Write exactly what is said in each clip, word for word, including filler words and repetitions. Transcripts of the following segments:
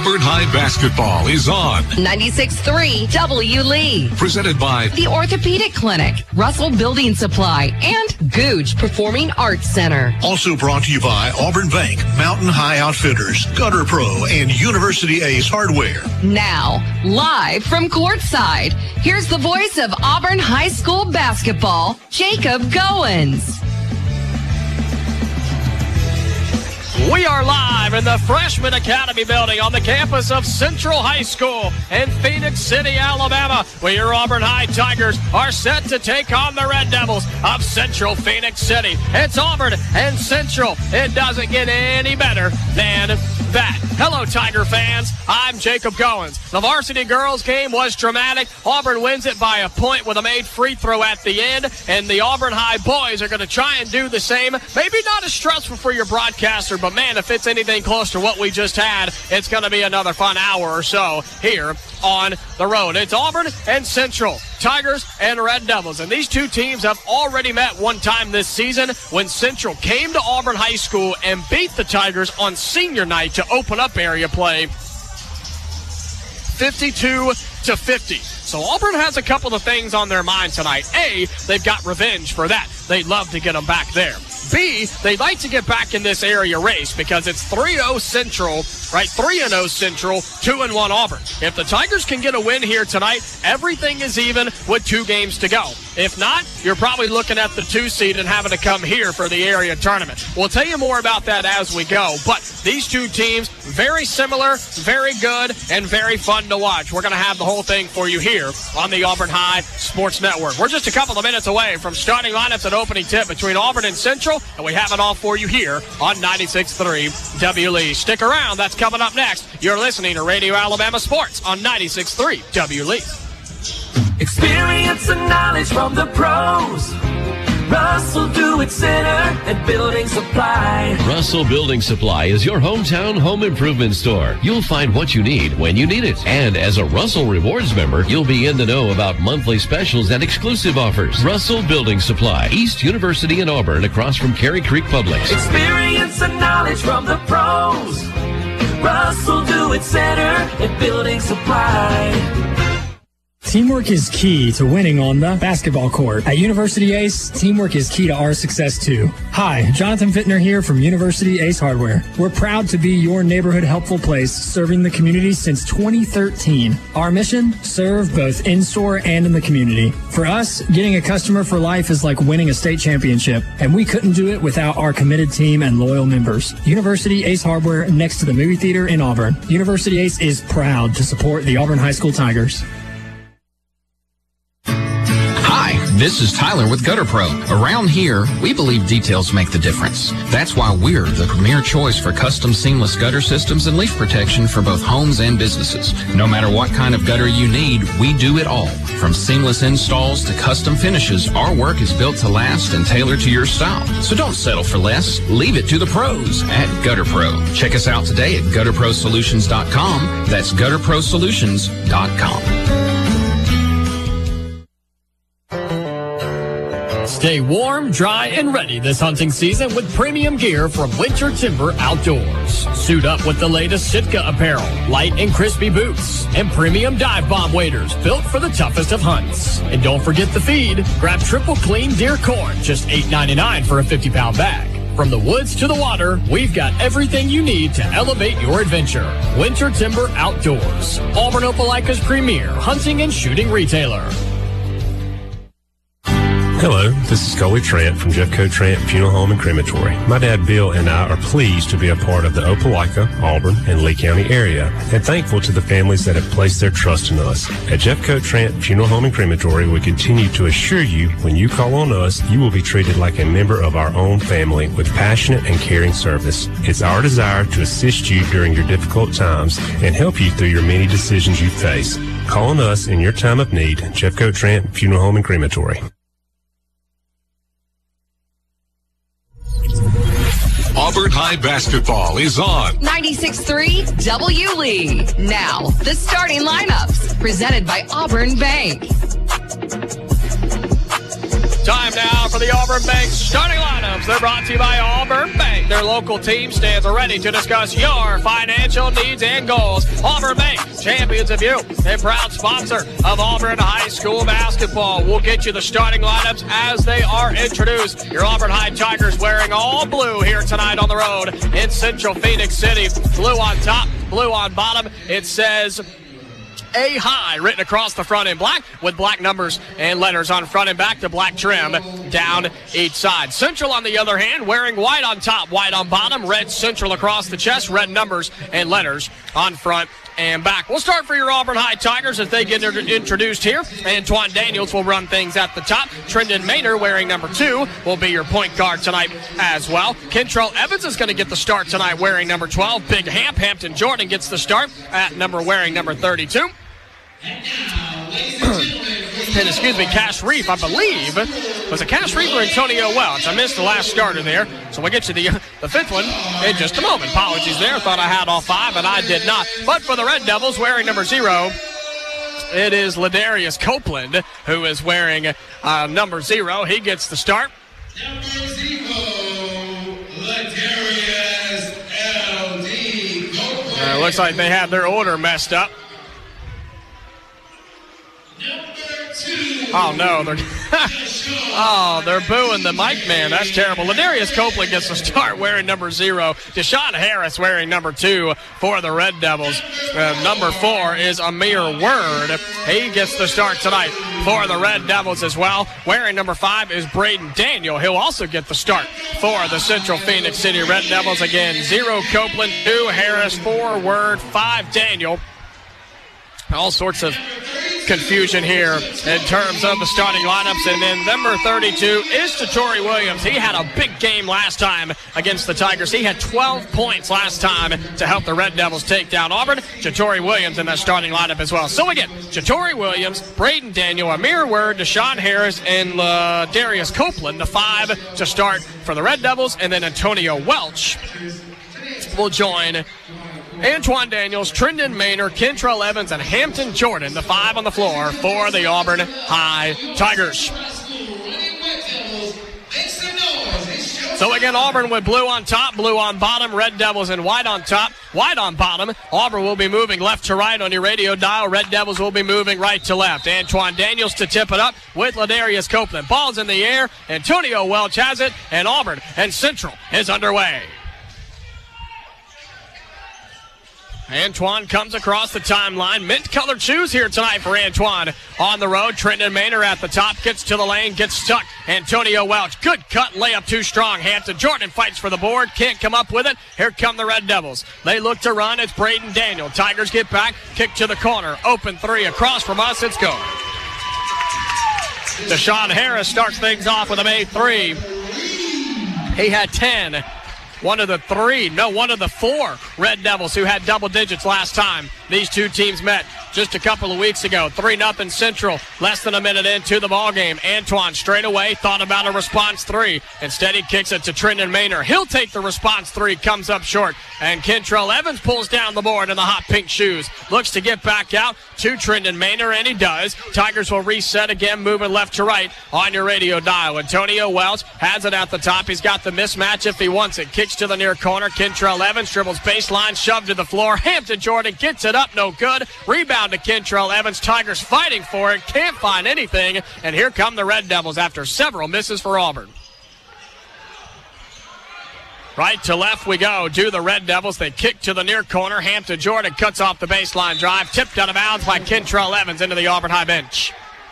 Auburn High basketball is on ninety-six point three W Lee. Presented by the Orthopedic Clinic, Russell Building Supply, and Gooch Performing Arts Center. Also brought to you by Auburn Bank, Mountain High Outfitters, Gutter Pro, and University Ace Hardware. Now, live from courtside, here's the voice of Auburn High School basketball, Jacob Goins. We are live in the Freshman Academy building on the campus of Central High School in Phoenix City, Alabama, where your Auburn High Tigers are set to take on the Red Devils of Central Phoenix City. It's Auburn and Central. It doesn't get any better than that. Hello, Tiger fans. I'm Jacob Goins. The varsity girls game was dramatic. Auburn wins it by a point with a made free throw at the end, and the Auburn High boys are going to try and do the same. Maybe not as stressful for your broadcaster, but man, if it's anything close to what we just had, it's going to be another fun hour or so here on the road. It's Auburn and Central, Tigers and Red Devils. And these two teams have already met one time this season when Central came to Auburn High School and beat the Tigers on senior night to open up area play fifty-two to fifty. So Auburn has a couple of things on their mind tonight. A, they've got revenge for that. They'd love to get them back there. B, they'd like to get back in this area race because it's three oh Central, right? three and oh Central, two and one Auburn. If the Tigers can get a win here tonight, everything is even with two games to go. If not, you're probably looking at the two seed and having to come here for the area tournament. We'll tell you more about that as we go. But these two teams, very similar, very good, and very fun to watch. We're going to have the whole thing for you here on the Auburn High Sports Network. We're just a couple of minutes away from starting lineups and opening tip between Auburn and Central, and we have it all for you here on ninety-six point three W Lee. Stick around. That's coming up next. You're listening to Radio Alabama Sports on ninety-six point three W Lee. Experience and knowledge from the pros. Russell Do-It Center and Building Supply. Russell Building Supply is your hometown home improvement store. You'll find what you need when you need it. And as a Russell Rewards member, you'll be in the know about monthly specials and exclusive offers. Russell Building Supply, East University in Auburn, across from Cary Creek Publix. Experience and knowledge from the pros. Russell Do-It Center and Building Supply. Teamwork is key to winning on the basketball court. At University Ace, teamwork is key to our success too. Hi, Jonathan Fittner here from University Ace Hardware. We're proud to be your neighborhood helpful place, serving the community since twenty thirteen. Our mission, serve both in-store and in the community. For us, getting a customer for life is like winning a state championship, and we couldn't do it without our committed team and loyal members. University Ace Hardware, next to the movie theater in Auburn. University Ace is proud to support the Auburn High School Tigers. This is Tyler with Gutter Pro. Around here, we believe details make the difference. That's why we're the premier choice for custom seamless gutter systems and leaf protection for both homes and businesses. No matter what kind of gutter you need, we do it all. From seamless installs to custom finishes, our work is built to last and tailored to your style. So don't settle for less. Leave it to the pros at Gutter Pro. Check us out today at gutter pro solutions dot com. That's gutter pro solutions dot com. Stay warm, dry, and ready this hunting season with premium gear from Winter Timber Outdoors. Suit up with the latest Sitka apparel, light and crispy boots, and premium dive bomb waders built for the toughest of hunts. And don't forget the feed. Grab triple clean deer corn, just eight ninety-nine for a fifty pound bag. From the woods to the water, we've got everything you need to elevate your adventure. Winter Timber Outdoors, Auburn Opelika's premier hunting and shooting retailer. Hello, this is Coley Trent from Jeffco Trent Funeral Home and Crematory. My dad Bill and I are pleased to be a part of the Opelika, Auburn, and Lee County area, and thankful to the families that have placed their trust in us. At Jeffco Trent Funeral Home and Crematory, we continue to assure you when you call on us, you will be treated like a member of our own family with passionate and caring service. It's our desire to assist you during your difficult times and help you through your many decisions you face. Call on us in your time of need. Jeffco Trent Funeral Home and Crematory. Auburn High basketball is on ninety-six point three W Lee. Now, the starting lineups presented by Auburn Bank. Time now for the Auburn Bank starting lineups. They're brought to you by Auburn Bank. Their local team stands ready to discuss your financial needs and goals. Auburn Bank, champions of you, and proud sponsor of Auburn High School basketball. We'll get you the starting lineups as they are introduced. Your Auburn High Tigers wearing all blue here tonight on the road in Central Phoenix City. Blue on top, blue on bottom. It says A High written across the front in black with black numbers and letters on front and back, to black trim down each side. Central, on the other hand, wearing white on top, white on bottom, red Central across the chest, red numbers and letters on front and back. We'll start for your Auburn High Tigers as they get introduced here. Antoine Daniels will run things at the top. Trendon Maynor, wearing number two, will be your point guard tonight as well. Kentrell Evans is going to get the start tonight wearing number twelve. Big Hamp, Hampton Jordan gets the start at number wearing number thirty-two. And excuse me, Cash Reef, I believe, was it Cash Reef or Antonio Welch? I missed the last starter there, so we'll get you the, the fifth one in just a moment. Apologies there, thought I had all five, and I did not. But for the Red Devils, wearing number zero, it is Ladarius Copeland, who is wearing uh, number zero. He gets the start. Number zero, Ladarius L D Copeland. Uh, looks like they have their order messed up. Oh, no. They're oh, they're booing the mic man. That's terrible. Ladarius Copeland gets the start wearing number zero. Deshaun Harris wearing number two for the Red Devils. Uh, number four is Amir Word. He gets the start tonight for the Red Devils as well. Wearing number five is Braden Daniel. He'll also get the start for the Central Phoenix City Red Devils. Again, zero Copeland, two Harris, four Word, five Daniel. All sorts of confusion here in terms of the starting lineups. And then number thirty-two is Jatori Williams. He had a big game last time against the Tigers. He had twelve points last time to help the Red Devils take down Auburn. Jatori Williams in that starting lineup as well. So again, Jatori Williams, Braden Daniel, Amir Word, Deshaun Harris, and uh, Darius Copeland, the five to start for the Red Devils. And then Antonio Welch will join Antoine Daniels, Trendon Maynor, Kentrell Evans, and Hampton Jordan, the five on the floor for the Auburn High Tigers. So again, Auburn with blue on top, blue on bottom, Red Devils in white on top, white on bottom. Auburn will be moving left to right on your radio dial. Red Devils will be moving right to left. Antoine Daniels to tip it up with Ladarius Copeland. Ball's in the air. Antonio Welch has it, and Auburn and Central is underway. Antoine comes across the timeline. Mint-colored shoes here tonight for Antoine. On the road, Trendon Maynor at the top, gets to the lane, gets stuck. Antonio Welch, good cut, layup too strong. Hampton Jordan fights for the board, can't come up with it. Here come the Red Devils. They look to run, it's Braden Daniel. Tigers get back, kick to the corner. Open three across from us, it's good. Deshaun Harris starts things off with a made three. He had ten. One of the three, no, one of the four Red Devils who had double digits last time these two teams met just a couple of weeks ago. three nothing Central, less than a minute into the ballgame. Antoine straight away thought about a response three. Instead, he kicks it to Trendon Maynor. He'll take the response three, comes up short. And Kentrell Evans pulls down the board in the hot pink shoes. Looks to get back out to Trendon Maynor, and he does. Tigers will reset again, moving left to right on your radio dial. Antonio Welch has it at the top. He's got the mismatch if he wants it. Kicks to the near corner. Kentrell Evans dribbles baseline, shoved to the floor. Hampton Jordan gets it up, no good. Rebound to Kentrell Evans. Tigers fighting for it, can't find anything. And here come the Red Devils after several misses for Auburn. Right to left we go. Do the Red Devils. They kick to the near corner. Hampton Jordan cuts off the baseline drive. Tipped out of bounds by Kentrell Evans into the Auburn High bench.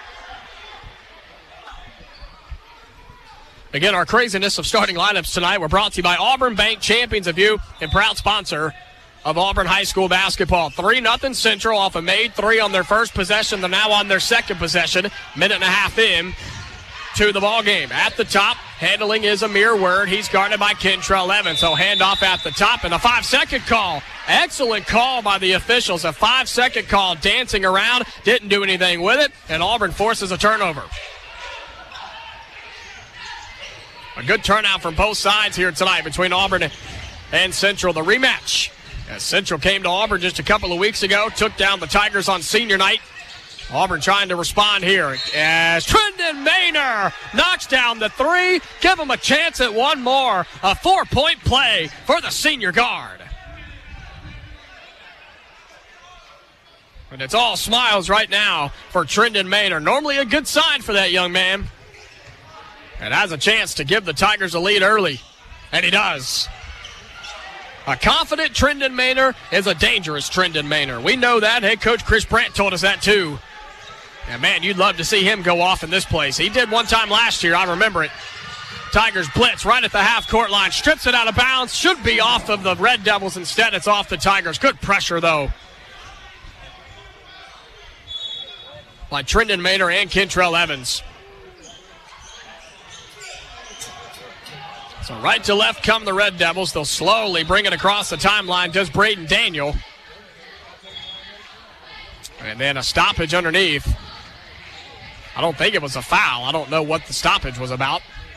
Again, our craziness of starting lineups tonight were brought to you by Auburn Bank, champions of you and proud sponsor of Auburn High School basketball. three nothing Central off a made three on their first possession. They're now on their second possession. Minute and a half in to the ball game. At the top, handling is Amir Word. He's guarded by Kentrell Evans. So handoff at the top and a five-second call. Excellent call by the officials. A five-second call, dancing around, didn't do anything with it, and Auburn forces a turnover. A good turnout from both sides here tonight between Auburn and Central. The rematch, as Central came to Auburn just a couple of weeks ago, took down the Tigers on senior night Auburn trying to respond here as Trendon Maynor knocks down the three. Give him a chance at one more. A four-point play for the senior guard. And it's all smiles right now for Trendon Maynor. Normally a good sign for that young man. And has a chance to give the Tigers a lead early. And he does. A confident Trendon Maynor is a dangerous Trendon Maynor. We know that. Head coach Chris Brandt told us that too. And man, you'd love to see him go off in this place. He did one time last year. I remember it. Tigers blitz right at the half-court line. Strips it out of bounds. Should be off of the Red Devils. Instead, it's off the Tigers. Good pressure, though, by Trendon Maynor and Kentrell Evans. So right to left come the Red Devils. They'll slowly bring it across the timeline. Does Braden Daniel. And then a stoppage underneath. I don't think it was a foul. I don't know what the stoppage was about.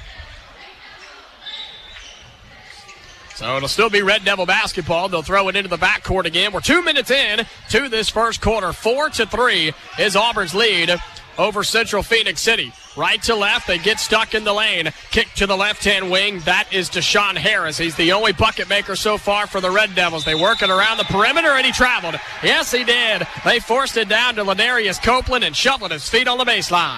So it'll still be Red Devil basketball. They'll throw it into the backcourt again. We're two minutes in to this first quarter. Four to three is Auburn's lead over Central Phoenix City. Right to left, they get stuck in the lane. Kick to the left-hand wing. That is Deshaun Harris. He's the only bucket maker so far for the Red Devils. They work it around the perimeter, and he traveled. Yes, he did. They forced it down to Ladarius Copeland and shoveled his feet on the baseline.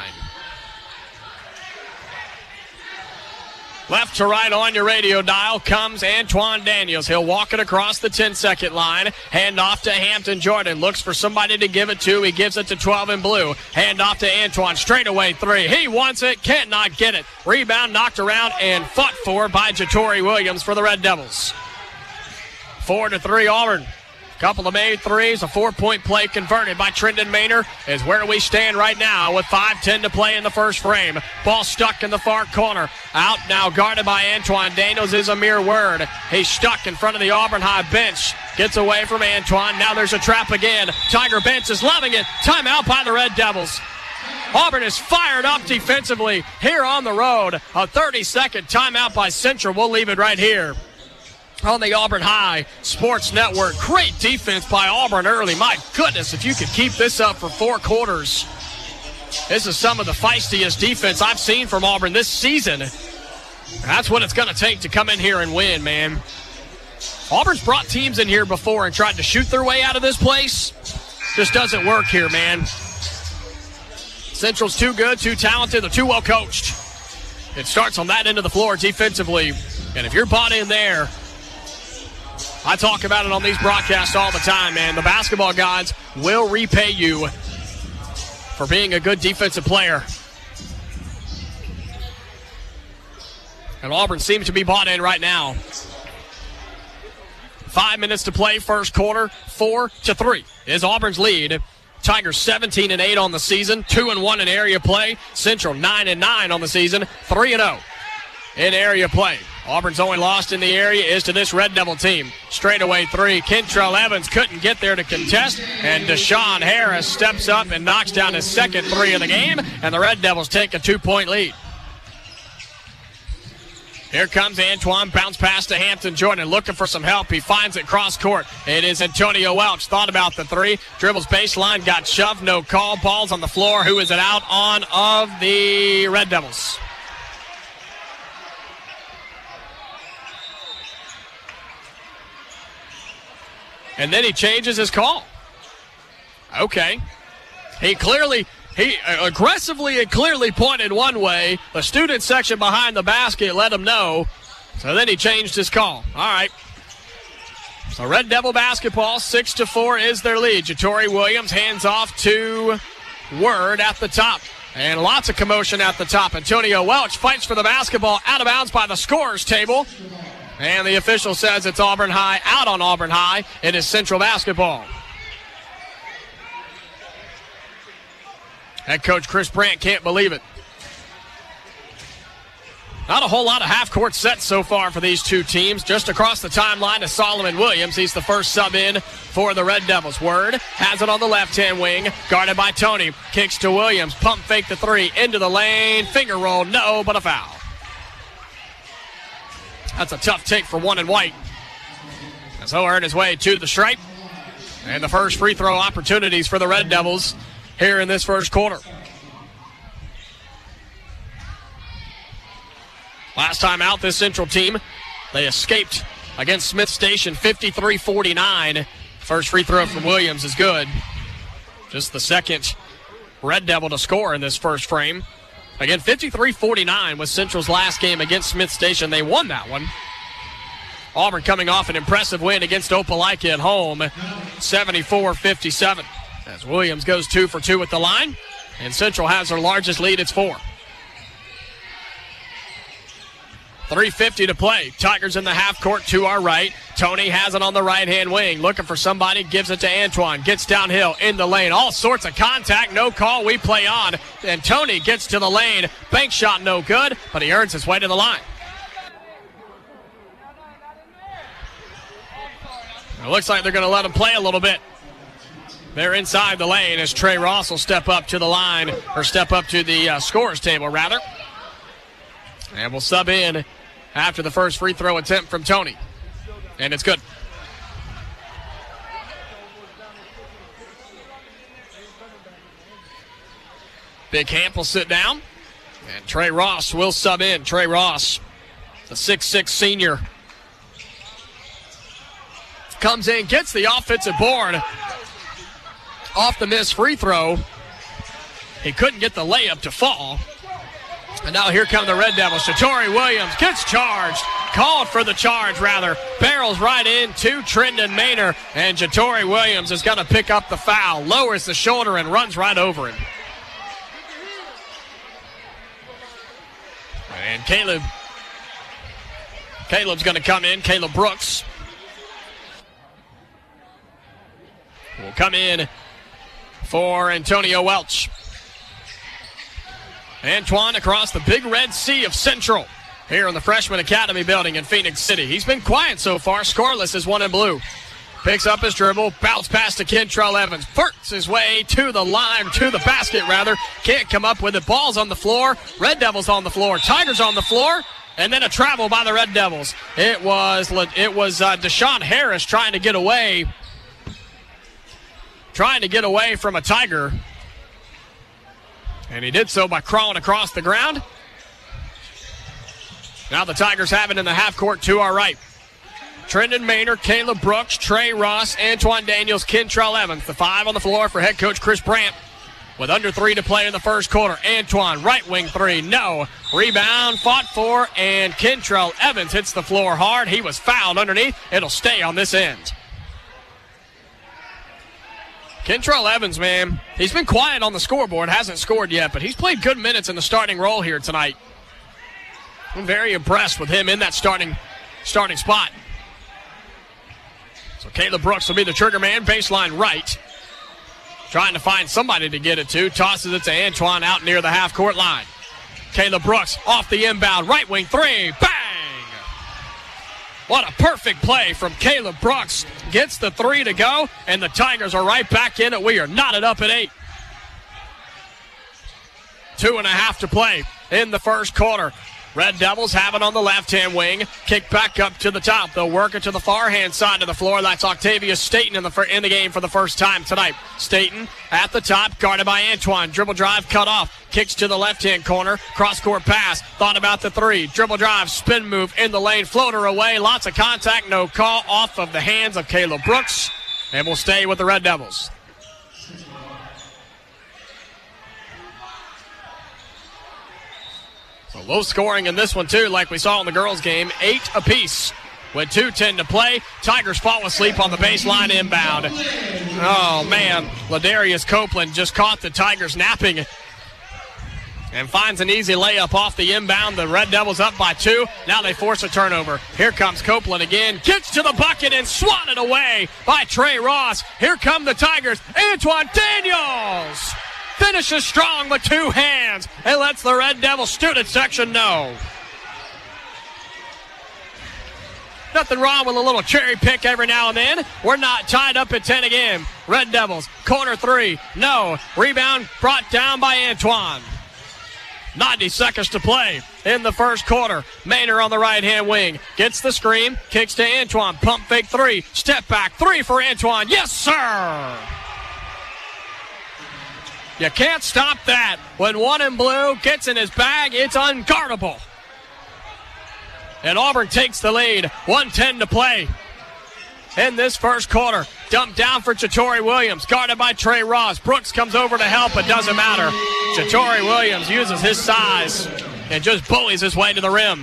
Left to right on your radio dial comes Antoine Daniels. He'll walk it across the ten-second line. Hand off to Hampton Jordan. Looks for somebody to give it to. He gives it to twelve in blue. Hand off to Antoine. Straightaway three. He wants it. Can't not get it. Rebound knocked around and fought for by Jatori Williams for the Red Devils. Four to three Auburn. Couple of made threes, a four-point play converted by Trendon Maynor is where we stand right now with five ten to play in the first frame. Ball stuck in the far corner. Out now guarded by Antoine Daniels is Amir Word. He's stuck in front of the Auburn High bench. Gets away from Antoine. Now there's a trap again. Tiger bench is loving it. Timeout by the Red Devils. Auburn is fired up defensively here on the road. A thirty-second timeout by Central. We'll leave it right here on the Auburn High Sports Network. Great defense by Auburn early. My goodness, if you could keep this up for four quarters. This is some of the feistiest defense I've seen from Auburn this season. That's what it's going to take to come in here and win, man. Auburn's brought teams in here before and tried to shoot their way out of this place. Just doesn't work here, man. Central's too good, too talented, they're too well coached. It starts on that end of the floor defensively. And if you're bought in there, I talk about it on these broadcasts all the time, man. The basketball gods will repay you for being a good defensive player. And Auburn seems to be bought in right now. Five minutes to play, first quarter, four to three is Auburn's lead. Tigers seventeen and eight on the season, two and one in area play. Central nine and nine on the season, three and oh in area play. Auburn's only lost in the area is to this Red Devil team. Straightaway three. Kentrell Evans couldn't get there to contest, and Deshaun Harris steps up and knocks down his second three of the game, and the Red Devils take a two-point lead. Here comes Antoine, bounce pass to Hampton Jordan, looking for some help. He finds it cross court. It is Antonio Welch. Thought about the three. Dribbles baseline, got shoved, no call. Ball's on the floor. Who is it out on of the Red Devils? And then he changes his call. Okay. He clearly, he aggressively and clearly pointed one way. The student section behind the basket let him know. So then he changed his call. All right. So Red Devil basketball, six to four is their lead. Jatori Williams hands off to Word at the top. And lots of commotion at the top. Antonio Welch fights for the basketball, out of bounds by the scorer's table. And the official says it's Auburn High, out on Auburn High. It is Central basketball. Head coach Chris Brandt can't believe it. Not a whole lot of half-court sets so far for these two teams. Just across the timeline is Solomon Williams. He's the first sub in for the Red Devils. Word has it on the left-hand wing, guarded by Tony. Kicks to Williams, pump fake the three, into the lane, finger roll, no, but a foul. That's a tough take for one and white. As he'll earn his way to the stripe. And the first free throw opportunities for the Red Devils here in this first quarter. Last time out, this Central team, they escaped against Smith Station fifty-three forty-nine. First free throw from Williams is good. Just the second Red Devil to score in this first frame. Again, fifty-three forty-nine was Central's last game against Smith Station. They won that one. Auburn coming off an impressive win against Opelika at home, seventy-four fifty-seven. As Williams goes two for two at the line, and Central has their largest lead. It's four. three fifty to play. Tigers in the half court to our right. Tony has it on the right-hand wing. Looking for somebody. Gives it to Antoine. Gets downhill in the lane. All sorts of contact. No call. We play on. And Tony gets to the lane. Bank shot no good, but he earns his way to the line. It looks like they're going to let him play a little bit. They're inside the lane as Trey Ross will step up to the line, or step up to the uh, scorer's table, rather. And we'll sub in after the first free throw attempt from Tony. And it's good. Big Hamp will sit down. And Trey Ross will sub in. Trey Ross, the six six senior, comes in, gets the offensive board off the missed free throw. He couldn't get the layup to fall. And now here come the Red Devils. Shatori Williams gets charged. Called for the charge, rather. Barrels right into Trendon Maynor. And Shatori Williams is going to pick up the foul. Lowers the shoulder and runs right over him. And Caleb. Caleb's going to come in. Caleb Brooks will come in for Antonio Welch. Antoine across the Big Red Sea of Central here in the Freshman Academy building in Phoenix City. He's been quiet so far. Scoreless is one in blue. Picks up his dribble, bounce pass to Kentrell Evans. Burts his way to the line, to the basket rather. Can't come up with it. Ball's on the floor. Red Devils on the floor. Tigers on the floor. And then a travel by the Red Devils. It was, it was uh, Deshaun Harris trying to get away. Trying to get away from a Tiger. And he did so by crawling across the ground. Now the Tigers have it in the half court to our right. Trendon Maynor, Caleb Brooks, Trey Ross, Antoine Daniels, Kentrell Evans. The five on the floor for head coach Chris Brandt. With under three to play in the first quarter. Antoine, right wing three, no. Rebound, fought for, and Kentrell Evans hits the floor hard. He was fouled underneath. It'll stay on this end. Kentrell Evans, man, he's been quiet on the scoreboard, hasn't scored yet, but he's played good minutes in the starting role here tonight. I'm very impressed with him in that starting starting spot. So Caleb Brooks will be the trigger man, baseline right. Trying to find somebody to get it to. Tosses it to Antoine out near the half-court line. Caleb Brooks off the inbound, right wing three, bang! What a perfect play from Caleb Brooks. Gets the three to go, and the Tigers are right back in it. We are knotted up at eight. Two and a half to play in the first quarter. Red Devils have it on the left-hand wing. Kick back up to the top. They'll work it to the far-hand side of the floor. That's Octavius Staten in the in the game for the first time tonight. Staten at the top, guarded by Antoine. Dribble drive, cut off. Kicks to the left-hand corner. Cross-court pass. Thought about the three. Dribble drive, spin move in the lane. Floater away. Lots of contact. No call off of the hands of Caleb Brooks. And we'll stay with the Red Devils. So low scoring in this one, too, like we saw in the girls' game. Eight apiece with two ten to play. Tigers fall asleep on the baseline inbound. Oh, man. Ladarius Copeland just caught the Tigers napping and finds an easy layup off the inbound. The Red Devils up by two. Now they force a turnover. Here comes Copeland again. Gets to the bucket and swatted away by Trey Ross. Here come the Tigers. Antoine Daniels finishes strong with two hands and lets the Red Devil student section know. Nothing wrong with a little cherry pick every now and then. We're not tied up at ten again. Red Devils, corner three, no. Rebound brought down by Antoine. ninety seconds to play in the first quarter. Maynor on the right-hand wing. Gets the screen, kicks to Antoine. Pump fake three, step back three for Antoine. Yes, sir! You can't stop that. When one in blue gets in his bag, it's unguardable. And Auburn takes the lead. one ten to play in this first quarter. Dumped down for Chatori Williams, guarded by Trey Ross. Brooks comes over to help, but doesn't matter. Chatori Williams uses his size and just bullies his way to the rim.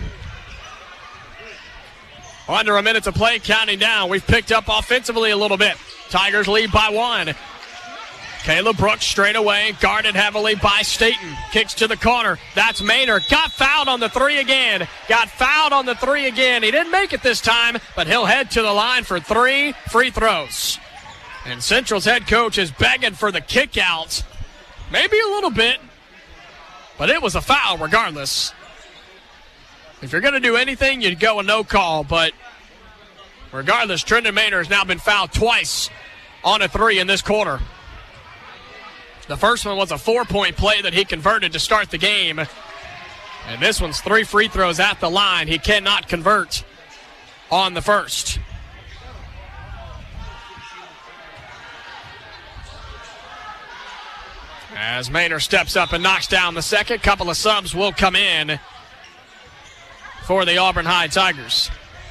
Under a minute to play, counting down. We've picked up offensively a little bit. Tigers lead by one. Caleb Brooks straight away, guarded heavily by Staten. Kicks to the corner. That's Maynard. Got fouled on the three again. Got fouled on the three again. He didn't make it this time, but he'll head to the line for three free throws. And Central's head coach is begging for the kick out. Maybe a little bit, but it was a foul regardless. If you're going to do anything, you'd go a no call, but regardless, Trendon Maynard has now been fouled twice on a three in this quarter. The first one was a four-point play that he converted to start the game. And this one's three free throws at the line. He cannot convert on the first. As Maynard steps up and knocks down the second, couple of subs will come in for the Auburn High Tigers.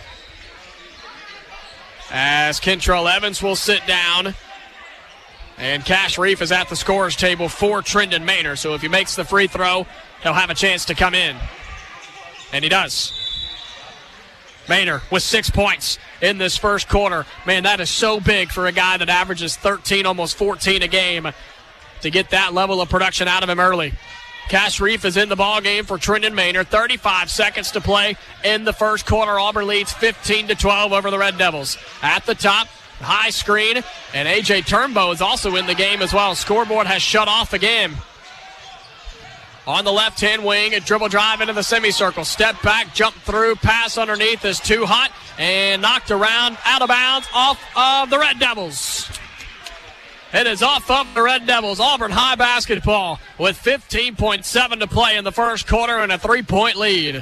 As Kentrell Evans will sit down. And Cash Reef is at the scorer's table for Trendon Maynard. So if he makes the free throw, he'll have a chance to come in. And he does. Maynard with six points in this first quarter. Man, that is so big for a guy that averages thirteen, almost fourteen a game, to get that level of production out of him early. Cash Reef is in the ball game for Trendon Maynard. thirty-five seconds to play in the first quarter. Auburn leads fifteen to twelve over the Red Devils. At the top, high screen, and A J Turnbow is also in the game as well. Scoreboard has shut off again. On the left-hand wing, a dribble drive into the semicircle. Step back, jump through, pass underneath is too hot, and knocked around, out of bounds, off of the Red Devils. It is off of the Red Devils. Auburn High basketball with fifteen point seven to play in the first quarter and a three-point lead.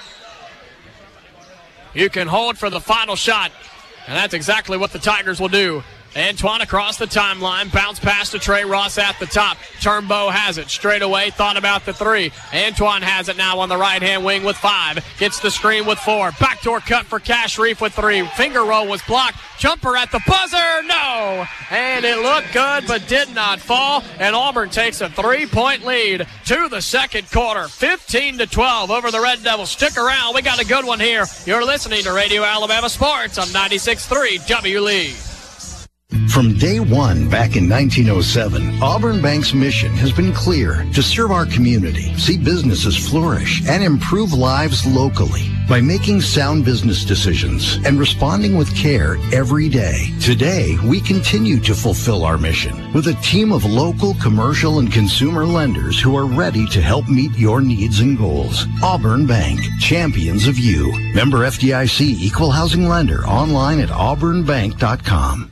You can hold for the final shot. And that's exactly what the Tigers will do. Antoine across the timeline. Bounce pass to Trey Ross at the top. Turnbow has it. Straight away, thought about the three. Antoine has it now on the right-hand wing with five. Gets the screen with four. Backdoor cut for Cash Reef with three. Finger roll was blocked. Jumper at the buzzer. No. And it looked good but did not fall. And Auburn takes a three-point lead to the second quarter. fifteen to twelve over the Red Devils. Stick around. We got a good one here. You're listening to Radio Alabama Sports on ninety-six point three W Lee. From day one back in nineteen oh seven, Auburn Bank's mission has been clear: to serve our community, see businesses flourish, and improve lives locally by making sound business decisions and responding with care every day. Today, we continue to fulfill our mission with a team of local, commercial, and consumer lenders who are ready to help meet your needs and goals. Auburn Bank, champions of you. Member F D I C, Equal Housing Lender, online at auburn bank dot com.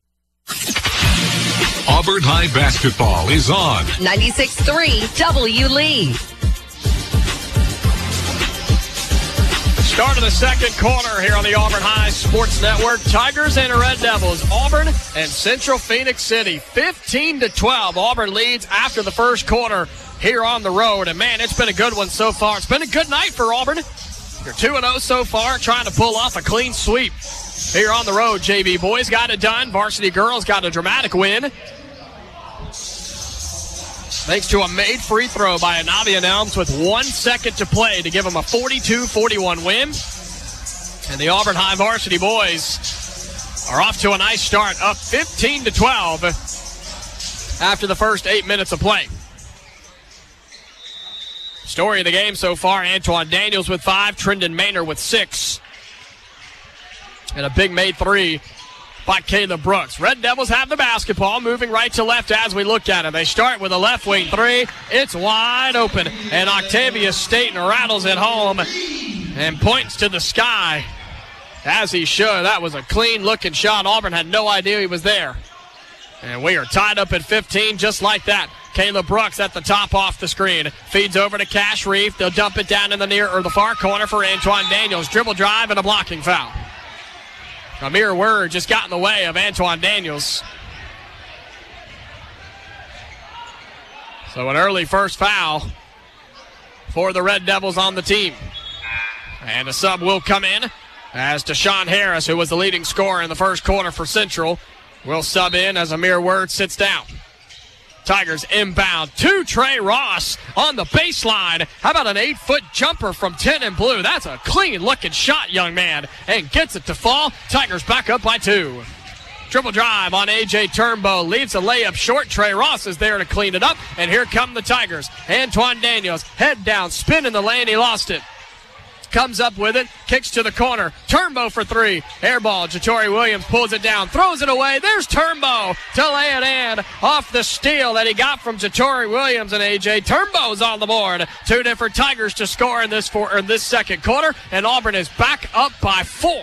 Auburn High basketball is on ninety-six point three W Lee. Start of the second quarter here on the Auburn High Sports Network. Tigers and Red Devils, Auburn and Central Phoenix City. fifteen to twelve. Auburn leads after the first quarter here on the road. And man, it's been a good one so far. It's been a good night for Auburn. You're two and oh so far, trying to pull off a clean sweep here on the road. J V boys got it done. Varsity girls got a dramatic win, thanks to a made free throw by Anavian Elms with one second to play to give them a forty-two forty-one win. And the Auburn High varsity boys are off to a nice start, up fifteen to twelve after the first eight minutes of play. Story of the game so far: Antoine Daniels with five, Trendon Maynard with six. And a big made three by Caleb Brooks. Red Devils have the basketball, moving right to left as we look at it. They start with a left wing three. It's wide open, and Octavius Staten rattles it home and points to the sky, as he should. That was a clean-looking shot. Auburn had no idea he was there. And we are tied up at fifteen just like that. Caleb Brooks at the top off the screen. Feeds over to Cash Reef. They'll dump it down in the near or the far corner for Antoine Daniels. Dribble drive and a blocking foul. Amir Word just got in the way of Antoine Daniels. So an early first foul for the Red Devils on the team. And a sub will come in as Deshaun Harris, who was the leading scorer in the first quarter for Central, will sub in as Amir Word sits down. Tigers inbound to Trey Ross on the baseline. How about an eight-foot jumper from ten and blue? That's a clean-looking shot, young man, and gets it to fall. Tigers back up by two. Triple drive on A J Turnbow. Leaves a layup short. Trey Ross is there to clean it up, and here come the Tigers. Antoine Daniels, head down, spin in the lane. He lost it. Comes up with it, kicks to the corner. Turnbow for three. Air ball. Jatori Williams pulls it down, throws it away. There's Turnbow to lay it in off the steal that he got from Jatori Williams, and A J Turnbow's on the board. Two different Tigers to score in this for in this second quarter, and Auburn is back up by four.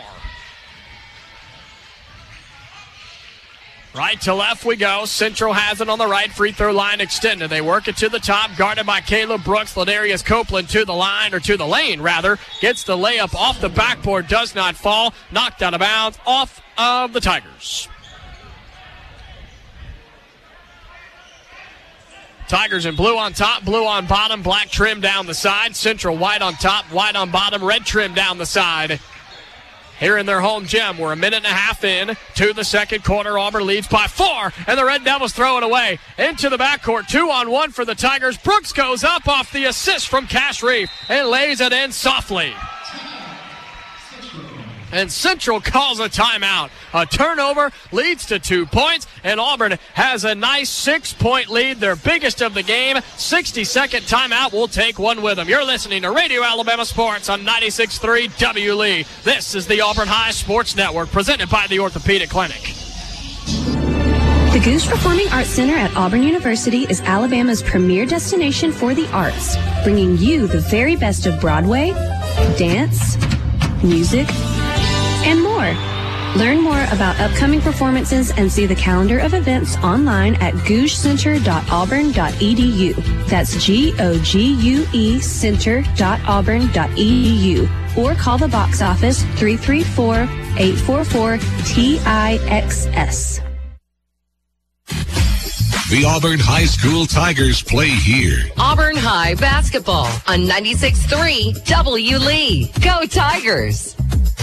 Right to left we go. Central has it on the right. Free throw line extended. They work it to the top. Guarded by Caleb Brooks. Ladarius Copeland to the line, or to the lane, rather. Gets the layup off the backboard. Does not fall. Knocked out of bounds. Off of the Tigers. Tigers in blue on top, blue on bottom, black trim down the side. Central white on top, white on bottom, red trim down the side. Here in their home gym, we're a minute and a half in to the second quarter. Auburn leads by four, and the Red Devils throw it away into the backcourt. Two on one for the Tigers. Brooks goes up off the assist from Cash Reef and lays it in softly. And Central calls a timeout. A turnover leads to two points, and Auburn has a nice six-point lead, their biggest of the game. sixty-second timeout. We'll take one with them. You're listening to Radio Alabama Sports on ninety-six point three W Lee. This is the Auburn High Sports Network, presented by the Orthopedic Clinic. The Goose Performing Arts Center at Auburn University is Alabama's premier destination for the arts, bringing you the very best of Broadway, dance, music, and more. Learn more about upcoming performances and see the calendar of events online at googe center dot auburn dot e d u. That's G O G U E center dot auburn dot e d u. Or call the box office three three four, eight four four, T I X S. The Auburn High School Tigers play here. Auburn High basketball on ninety-six point three W Lee. Go Tigers!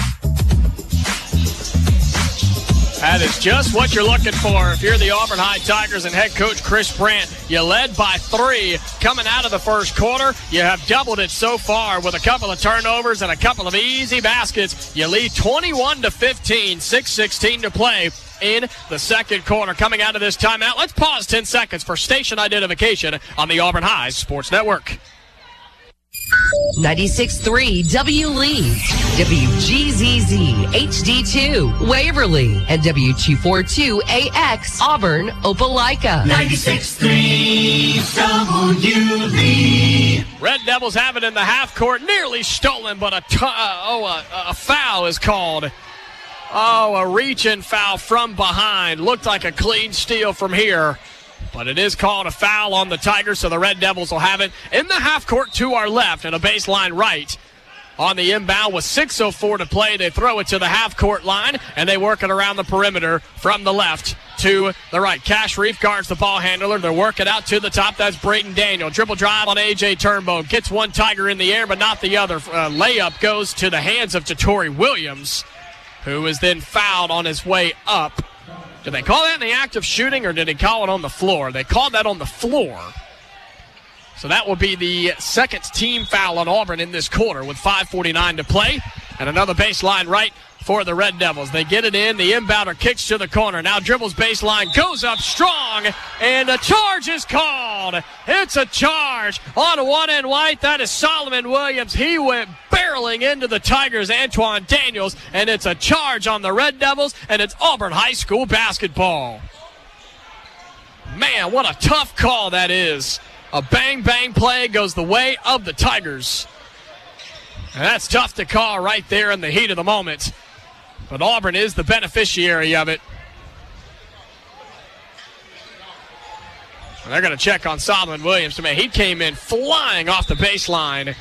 That is just what you're looking for if you're the Auburn High Tigers and head coach Chris Brandt. You led by three coming out of the first quarter. You have doubled it so far with a couple of turnovers and a couple of easy baskets. You lead twenty-one to fifteen, six sixteen to play in the second quarter. Coming out of this timeout, let's pause ten seconds for station identification on the Auburn High Sports Network. ninety-six point three W Lee, W G Z Z H D two Waverly, and W two forty-two A X Auburn Opelika. ninety-six point three W Lee. Red Devils have it in the half court, nearly stolen, but a t- uh, oh a, a foul is called. Oh, a reach-in foul from behind. Looked like a clean steal from here. But it is called a foul on the Tigers, so the Red Devils will have it in the half court to our left and a baseline right. On the inbound with six oh four to play, they throw it to the half court line, and they work it around the perimeter from the left to the right. Cash Reef guards the ball handler. They're working out to the top. That's Brayton Daniel. Dribble drive on A J Turnbow. Gets one Tiger in the air, but not the other. Uh, layup goes to the hands of Jatori Williams, who is then fouled on his way up. Did they call that in the act of shooting, or did they call it on the floor? They called that on the floor. So that will be the second team foul on Auburn in this quarter with five forty-nine to play. And another baseline right for the Red Devils. They get it in. The inbounder kicks to the corner. Now dribbles baseline, goes up strong, and a charge is called. It's a charge on one and white. That is Solomon Williams. He went barreling into the Tigers' Antoine Daniels, and it's a charge on the Red Devils, and it's Auburn High School basketball. Man, what a tough call that is. A bang-bang play goes the way of the Tigers. And that's tough to call right there in the heat of the moment. But Auburn is the beneficiary of it. And they're going to check on Solomon Williams. Man, he came in flying off the baseline.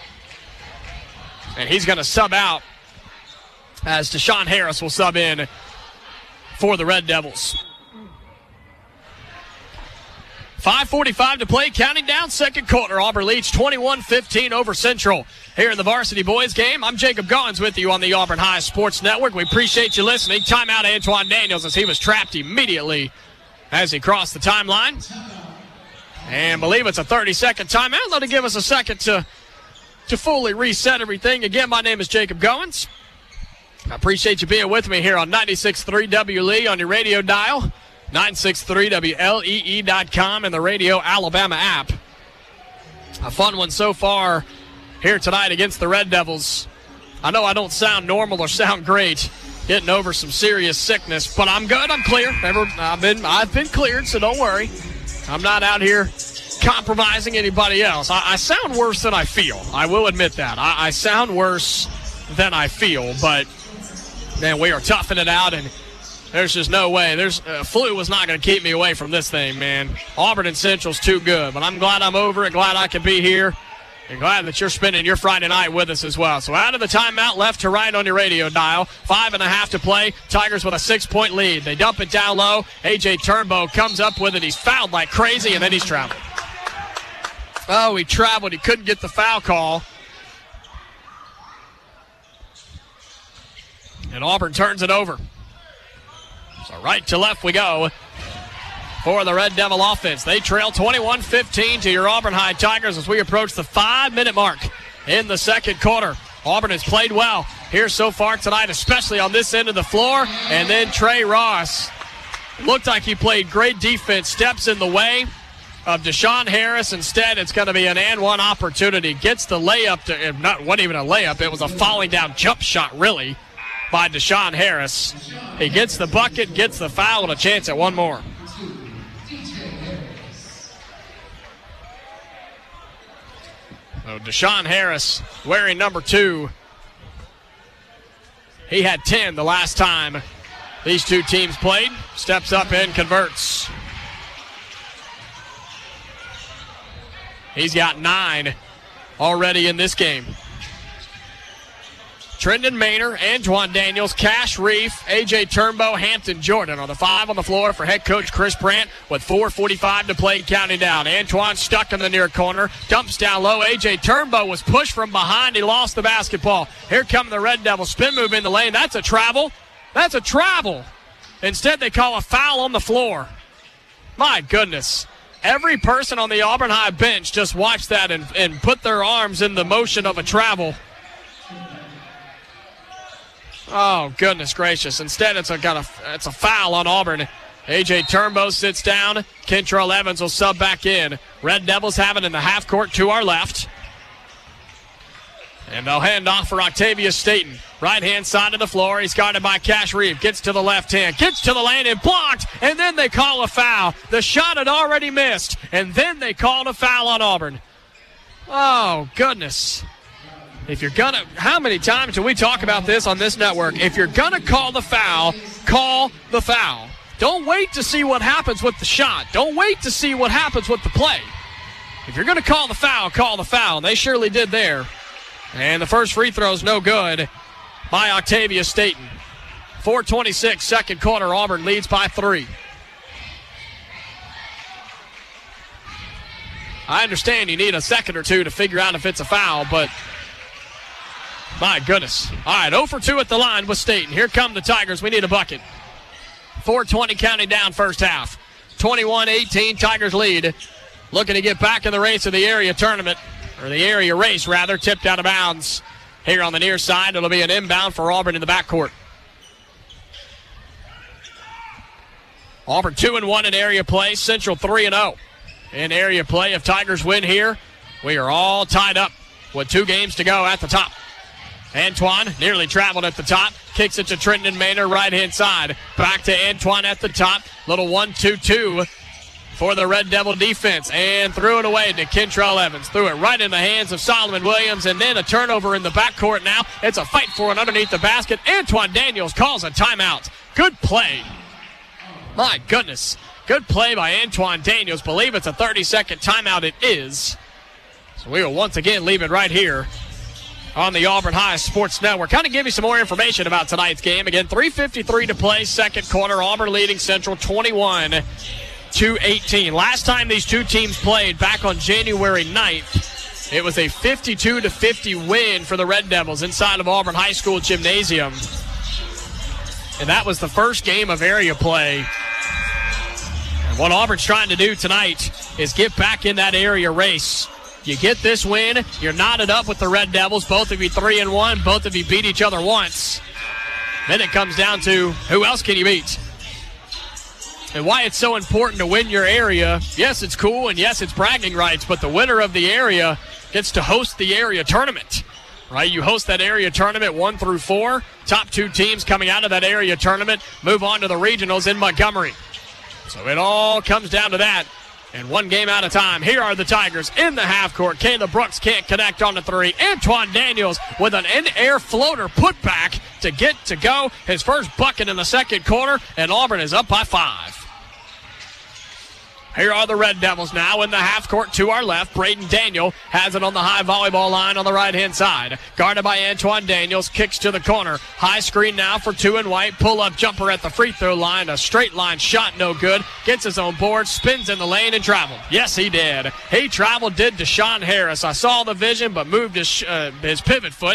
And he's going to sub out as Deshaun Harris will sub in for the Red Devils. five forty-five to play, counting down second quarter. Auburn leads twenty-one fifteen over Central. Here in the varsity boys game, I'm Jacob Goins with you on the Auburn High Sports Network. We appreciate you listening. Timeout Antoine Daniels as he was trapped immediately as he crossed the timeline. And believe it's a thirty-second timeout. Let it give us a second to, to fully reset everything. Again, my name is Jacob Goins. I appreciate you being with me here on ninety-six point three W L E on your radio dial, nine sixty-three W L E E dot com, and the Radio Alabama app. A fun one so far here tonight against the Red Devils. I know I don't sound normal or sound great, getting over some serious sickness, but I'm good. I'm clear. Never, I've been, I've been cleared, so don't worry. I'm not out here compromising anybody else. I, I sound worse than I feel. I will admit that. I, I sound worse than I feel, but man, we are toughing it out, and there's just no way. There's uh, flu was not going to keep me away from this thing, man. Auburn and Central's too good, but I'm glad I'm over it, glad I can be here, and glad that you're spending your Friday night with us as well. So out of the timeout, left to right on your radio dial, five and a half to play. Tigers with a six-point lead. They dump it down low. A J Turnbow comes up with it. He's fouled like crazy, and then he's traveled. Oh, he traveled. He couldn't get the foul call. And Auburn turns it over. So right to left we go for the Red Devil offense. They trail twenty-one fifteen to your Auburn High Tigers as we approach the five-minute mark in the second quarter. Auburn has played well here so far tonight, especially on this end of the floor. And then Trey Ross looked like he played great defense, steps in the way of Deshaun Harris. Instead, it's going to be an and one opportunity. Gets the layup to, not wasn't even a layup, it was a falling down jump shot, really, by Deshaun Harris. He gets the bucket, gets the foul, and a chance at one more. So Deshaun Harris wearing number two. He had ten the last time these two teams played. Steps up and converts. He's got nine already in this game. Trendon Maynor, Antoine Daniels, Cash Reef, A J Turnbow, Hampton Jordan are the five on the floor for head coach Chris Brandt with four forty-five to play, counting down. Antoine stuck in the near corner, dumps down low. A J Turnbow was pushed from behind. He lost the basketball. Here come the Red Devils. Spin move in the lane. That's a travel. That's a travel. Instead, they call a foul on the floor. My goodness. Every person on the Auburn High bench just watched that and, and put their arms in the motion of a travel. Oh, goodness gracious. Instead, it's a, got a, it's a foul on Auburn. A J Turnbow sits down. Kentrell Evans will sub back in. Red Devils have it in the half court to our left. And they'll hand off for Octavius Staten. Right-hand side of the floor. He's guarded by Cash Reeve. Gets to the left hand. Gets to the lane and blocked. And then they call a foul. The shot had already missed. And then they called a foul on Auburn. Oh, goodness. If you're going to, how many times do we talk about this on this network? If you're going to call the foul, call the foul. Don't wait to see what happens with the shot. Don't wait to see what happens with the play. If you're going to call the foul, call the foul. And they surely did there. And the first free throw is no good by Octavius Staten. four twenty-six, second quarter. Auburn leads by three. I understand you need a second or two to figure out if it's a foul, but my goodness. All right, zero for two at the line with Staten. Here come the Tigers. We need a bucket. four twenty counting down first half. twenty-one eighteen, Tigers lead. Looking to get back in the race of the area tournament, or the area race, rather. Tipped out of bounds here on the near side. It'll be an inbound for Auburn in the backcourt. Auburn two and one in area play. Central three and oh in area play. If Tigers win here, we are all tied up with two games to go at the top. Antoine nearly traveled at the top. Kicks it to Trendon Maynor, right-hand side. Back to Antoine at the top. Little one two two for the Red Devil defense. And threw it away to Kentrell Evans. Threw it right in the hands of Solomon Williams. And then a turnover in the backcourt now. It's a fight for it underneath the basket. Antoine Daniels calls a timeout. Good play. My goodness. Good play by Antoine Daniels. Believe it's a thirty-second timeout. It is. So we will once again leave it right here on the Auburn High Sports Network. Kind of give you some more information about tonight's game. Again, three fifty-three to play, second quarter. Auburn leading Central twenty-one to eighteen. Last time these two teams played, back on January ninth, it was a fifty-two to fifty win for the Red Devils inside of Auburn High School Gymnasium. And that was the first game of area play. And what Auburn's trying to do tonight is get back in that area race. You get this win, you're knotted up with the Red Devils. Both of you three and one. Both of you beat each other once. Then it comes down to who else can you beat? And why it's so important to win your area. Yes, it's cool, and yes, it's bragging rights, but the winner of the area gets to host the area tournament. Right, you host that area tournament one through four. Top two teams coming out of that area tournament move on to the regionals in Montgomery. So it all comes down to that. And one game at a time. Here are the Tigers in the half court. Caleb Brooks can't connect on the three. Antoine Daniels with an in-air floater putback to get to go. His first bucket in the second quarter, and Auburn is up by five. Here are the Red Devils now in the half court to our left. Braden Daniel has it on the high volleyball line on the right-hand side. Guarded by Antoine Daniels, kicks to the corner. High screen now for two and white. Pull-up jumper at the free throw line. A straight line shot, no good. Gets his own board, spins in the lane, and traveled. Yes, he did. He traveled, did Deshaun Harris. I saw the vision, but moved his, uh, his pivot foot.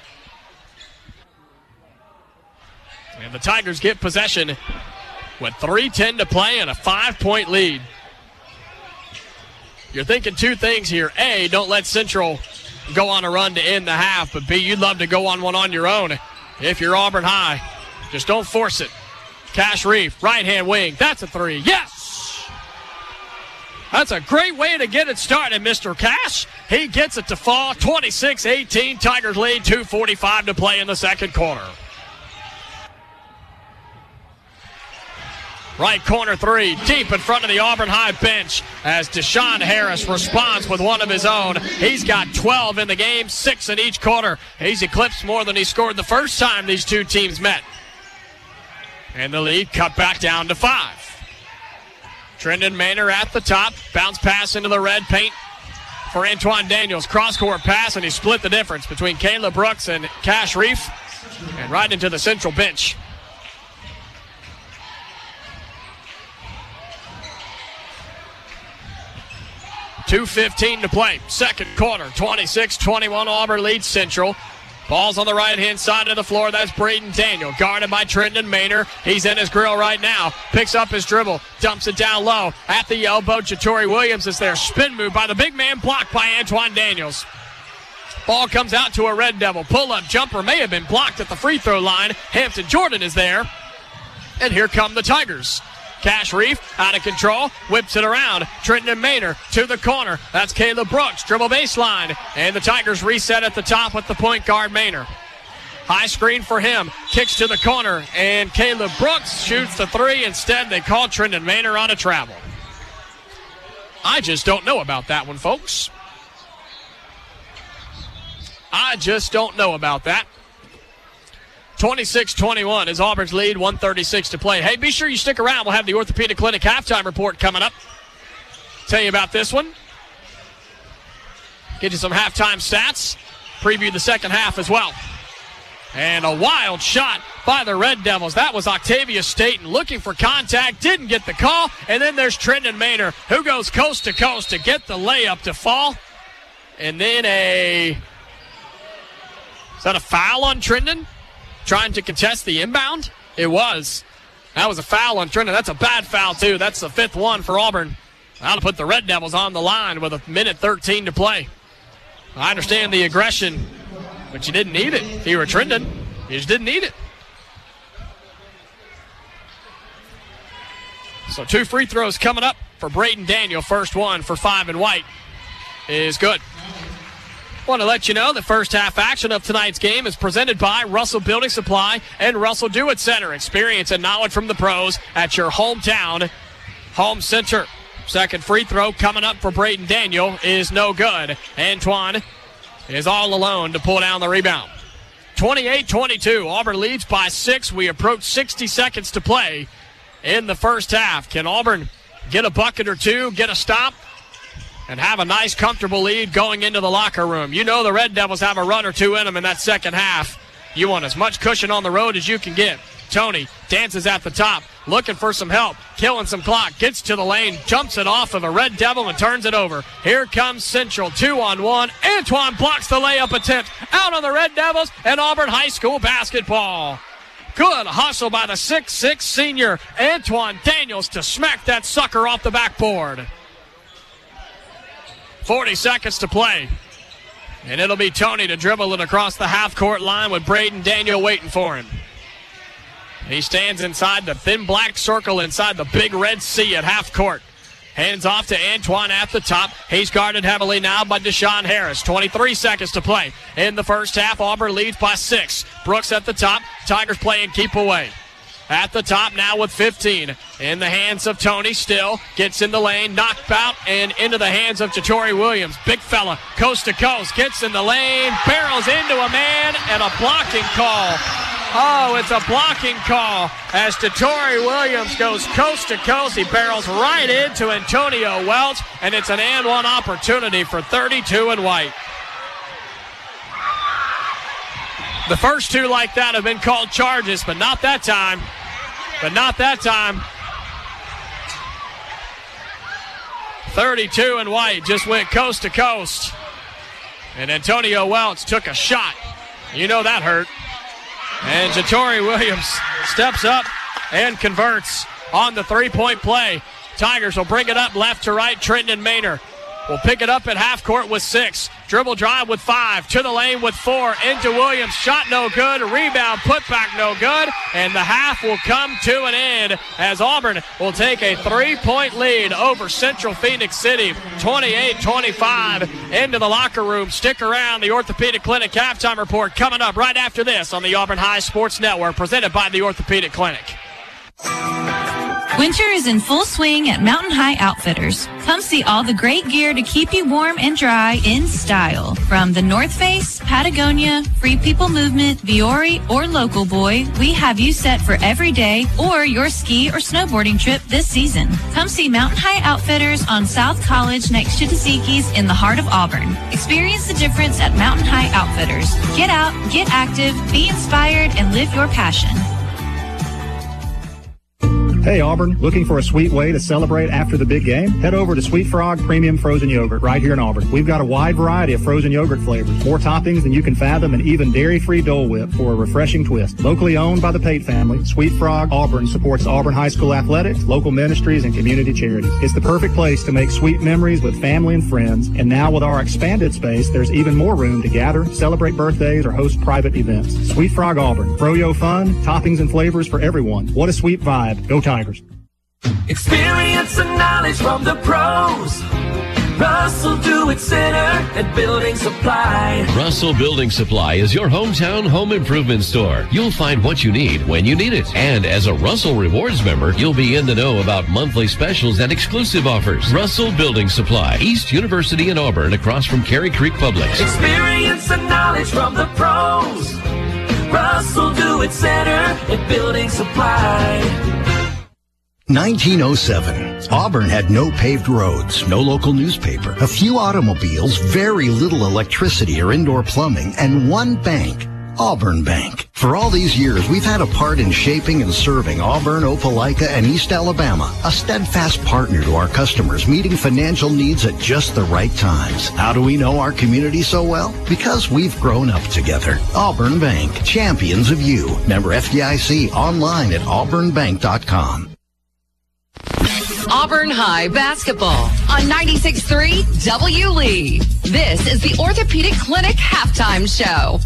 And the Tigers get possession with three ten to play and a five-point lead. You're thinking two things here. A, don't let Central go on a run to end the half, but B, you'd love to go on one on your own if you're Auburn High. Just don't force it. Cash Reef, right-hand wing. That's a three. Yes! That's a great way to get it started, Mister Cash. He gets it to fall. twenty-six eighteen. Tigers lead. two forty-five to play in the second quarter. Right corner three, deep in front of the Auburn High bench as Deshaun Harris responds with one of his own. He's got twelve in the game, six in each quarter. He's eclipsed more than he scored the first time these two teams met. And the lead cut back down to five. Trendon Manor at the top, bounce pass into the red paint for Antoine Daniels. Cross-court pass, and he split the difference between Caleb Brooks and Cash Reef and right into the Central bench. two fifteen to play. Second quarter, twenty-six twenty-one. Auburn leads Central. Ball's on the right-hand side of the floor. That's Braden Daniel, guarded by Trendon Manor. He's in his grill right now. Picks up his dribble, dumps it down low. At the elbow, Jatori Williams is there. Spin move by the big man, blocked by Antoine Daniels. Ball comes out to a Red Devil. Pull-up jumper may have been blocked at the free throw line. Hampton Jordan is there. And here come the Tigers. Cash Reef out of control, whips it around. Trendon Manor to the corner. That's Caleb Brooks, dribble baseline. And the Tigers reset at the top with the point guard Manor. High screen for him, kicks to the corner, and Caleb Brooks shoots the three. Instead, they call Trendon Manor on a travel. I just don't know about that one, folks. I just don't know about that. twenty-six twenty-one is Auburn's lead, one thirty-six to play. Hey, be sure you stick around. We'll have the Orthopedic Clinic halftime report coming up. Tell you about this one. Get you some halftime stats. Preview the second half as well. And a wild shot by the Red Devils. That was Octavius Staten looking for contact, didn't get the call. And then there's Trendon Manor, who goes coast to coast to get the layup to fall. And then a... Is that a foul on Trendon? Trying to contest the inbound? It was. That was a foul on Trendon. That's a bad foul, too. That's the fifth one for Auburn. That'll put the Red Devils on the line with a minute thirteen to play. I understand the aggression, but you didn't need it. If you were Trendon, you just didn't need it. So two free throws coming up for Braden Daniel. First one for five and white is good. Want to let you know the first half action of tonight's game is presented by Russell Building Supply and Russell Do-It Center. Experience and knowledge from the pros at your hometown home center. Second free throw coming up for Braden Daniel is no good. Antoine is all alone to pull down the rebound. twenty-eight twenty-two. Auburn leads by six. We approach sixty seconds to play in the first half. Can Auburn get a bucket or two, get a stop, and have a nice, comfortable lead going into the locker room? You know the Red Devils have a run or two in them in that second half. You want as much cushion on the road as you can get. Tony dances at the top, looking for some help, killing some clock, gets to the lane, jumps it off of a Red Devil and turns it over. Here comes Central, two on one. Antoine blocks the layup attempt out on the Red Devils and Auburn High School basketball. Good hustle by the six six senior Antoine Daniels to smack that sucker off the backboard. forty seconds to play. And it'll be Tony to dribble it across the half-court line with Braden Daniel waiting for him. He stands inside the thin black circle inside the big red C at half court. Hands off to Antoine at the top. He's guarded heavily now by Deshaun Harris. twenty-three seconds to play. In the first half, Auburn leads by six. Brooks at the top. Tigers playing keep away. At the top now with fifteen. In the hands of Tony still. Gets in the lane, knocked out, and into the hands of Jatori Williams. Big fella, coast to coast. Gets in the lane, barrels into a man, and a blocking call. Oh, it's a blocking call as Jatori Williams goes coast to coast. He barrels right into Antonio Welch, and it's an and one opportunity for thirty-two and white. The first two like that have been called charges, but not that time. But not that time. thirty-two and white just went coast to coast. And Antonio Welch took a shot. You know that hurt. And Jatori Williams steps up and converts on the three-point play. Tigers will bring it up left to right. Trenton Maynard will pick it up at half court with six. Dribble drive with five. To the lane with four. Into Williams. Shot no good. Rebound put back no good. And the half will come to an end as Auburn will take a three-point lead over Central Phoenix City. twenty-eight twenty-five into the locker room. Stick around. The Orthopedic Clinic halftime report coming up right after this on the Auburn High Sports Network, presented by the Orthopedic Clinic. Winter is in full swing at Mountain High Outfitters. Come see all the great gear to keep you warm and dry in style. From the North Face, Patagonia, Free People Movement, Viore, or Local Boy, we have you set for every day or your ski or snowboarding trip this season. Come see Mountain High Outfitters on South College next to Tzatziki's in the heart of Auburn. Experience the difference at Mountain High Outfitters. Get out, get active, be inspired, and live your passion. Hey Auburn, looking for a sweet way to celebrate after the big game? Head over to Sweet Frog Premium Frozen Yogurt right here in Auburn. We've got a wide variety of frozen yogurt flavors, more toppings than you can fathom, and even dairy-free Dole Whip for a refreshing twist. Locally owned by the Pate family, Sweet Frog Auburn supports Auburn High School athletics, local ministries, and community charities. It's the perfect place to make sweet memories with family and friends, and now with our expanded space, there's even more room to gather, celebrate birthdays, or host private events. Sweet Frog Auburn. Froyo fun, toppings and flavors for everyone. What a sweet vibe. Go Tigers. Experience and knowledge from the pros. Russell Do-It Center and Building Supply. Russell Building Supply is your hometown home improvement store. You'll find what you need when you need it. And as a Russell Rewards member, you'll be in the know about monthly specials and exclusive offers. Russell Building Supply, East University in Auburn, across from Cary Creek Publix. Experience and knowledge from the pros. Russell Do-It Center and Building Supply. nineteen oh seven. Auburn had no paved roads, no local newspaper, a few automobiles, very little electricity or indoor plumbing, and one bank, Auburn Bank. For all these years, we've had a part in shaping and serving Auburn, Opelika, and East Alabama, a steadfast partner to our customers, meeting financial needs at just the right times. How do we know our community so well? Because we've grown up together. Auburn Bank, champions of you. Member F D I C, online at auburn bank dot com. Auburn High basketball on ninety-six point three W Lee. This is the Orthopedic Clinic halftime show.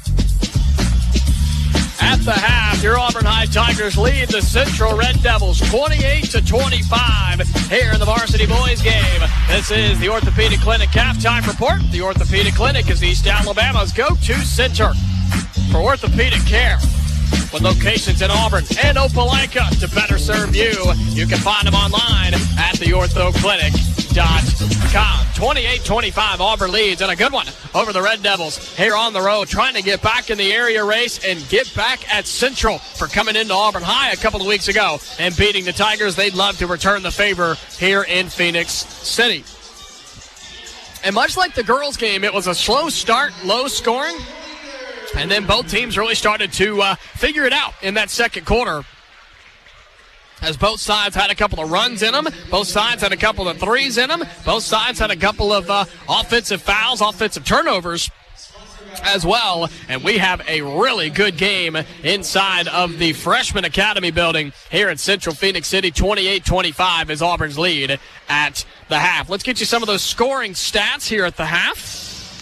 At the half, your Auburn High Tigers lead the Central Red Devils twenty-eight to twenty-five here in the varsity boys game. This is the Orthopedic Clinic halftime report. The Orthopedic Clinic is East Alabama's go-to center for orthopedic care, with locations in Auburn and Opelika to better serve you. You can find them online at the ortho clinic dot com. twenty-eight twenty-five Auburn leads, and a good one over the Red Devils here on the road, trying to get back in the area race and get back at Central for coming into Auburn High a couple of weeks ago and beating the Tigers. They'd love to return the favor here in Phoenix City. And much like the girls' game, it was a slow start, low scoring, and then both teams really started to uh, figure it out in that second quarter. as both sides had a couple of runs in them. Both sides had a couple of threes in them. Both sides had a couple of uh, offensive fouls, offensive turnovers as well, and we have a really good game inside of the Freshman Academy building here in Central Phoenix City. twenty-eight twenty-five is Auburn's lead at the half. Let's get you some of those scoring stats here at the half.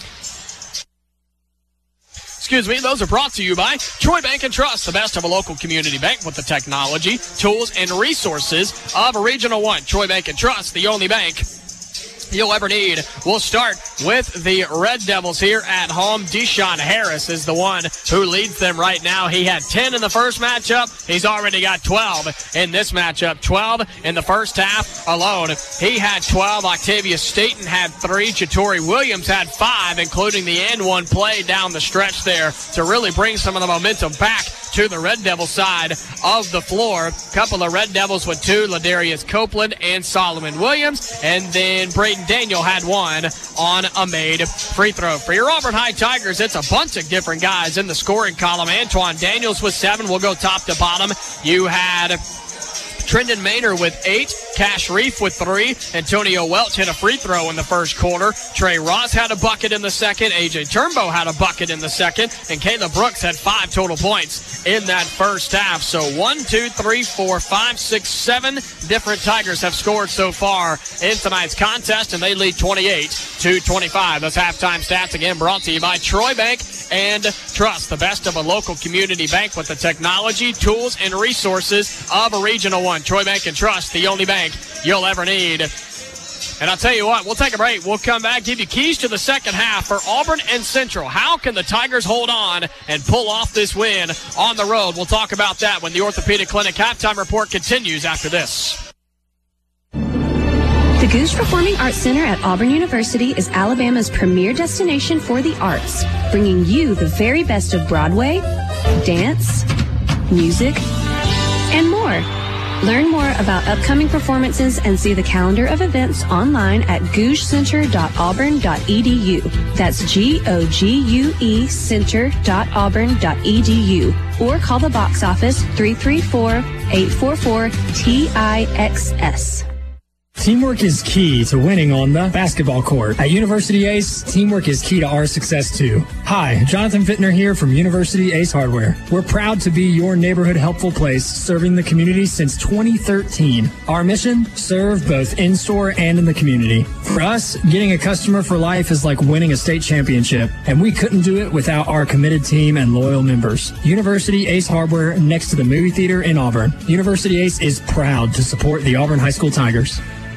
Excuse me, those are brought to you by Troy Bank and Trust, the best of a local community bank with the technology, tools, and resources of Regional One. Troy Bank and Trust, the only bank you'll ever need. We'll start with the Red Devils here at home. Deshaun Harris is the one who leads them right now. He had ten in the first matchup. He's already got twelve in this matchup. twelve in the first half alone. He had twelve. Octavius Staten had three. Jatori Williams had five, including the and one play down the stretch there to really bring some of the momentum back to the Red Devil side of the floor. Couple of Red Devils with two, Ladarius Copeland and Solomon Williams. And then Braden Daniel had one on a made free throw. For your Auburn High Tigers, it's a bunch of different guys in the scoring column. Antoine Daniels with seven. We'll go top to bottom. You had Trendon Maynor with eight, Cash Reef with three, Antonio Welch hit a free throw in the first quarter, Trey Ross had a bucket in the second, A J Turnbow had a bucket in the second, and Caleb Brooks had five total points in that first half. So one, two, three, four, five, six, seven different Tigers have scored so far in tonight's contest, and they lead twenty-eight to twenty-five. Those halftime stats again brought to you by Troy Bank and Trust, the best of a local community bank with the technology, tools, and resources of a Regional One. Troy Bank and Trust, the only bank you'll ever need. And I'll tell you what, we'll take a break. We'll come back, give you keys to the second half for Auburn and Central. How can the Tigers hold on and pull off this win on the road? We'll talk about that when the Orthopedic Clinic halftime report continues after this. The Goose Performing Arts Center at Auburn University is Alabama's premier destination for the arts, bringing you the very best of Broadway, dance, music, and more. Learn more about upcoming performances and see the calendar of events online at googe center dot auburn dot e d u. That's G O G U E center dot auburn dot e d u. Or call the box office three three four, eight four four, T I X S. Teamwork is key to winning on the basketball court. At University Ace, teamwork is key to our success too. Hi, Jonathan Fittner here from University Ace Hardware. We're proud to be your neighborhood helpful place serving the community since twenty thirteen. Our mission, serve both in-store and in the community. For us, getting a customer for life is like winning a state championship, and we couldn't do it without our committed team and loyal members. University Ace Hardware next to the movie theater in Auburn. University Ace is proud to support the Auburn High School Tigers.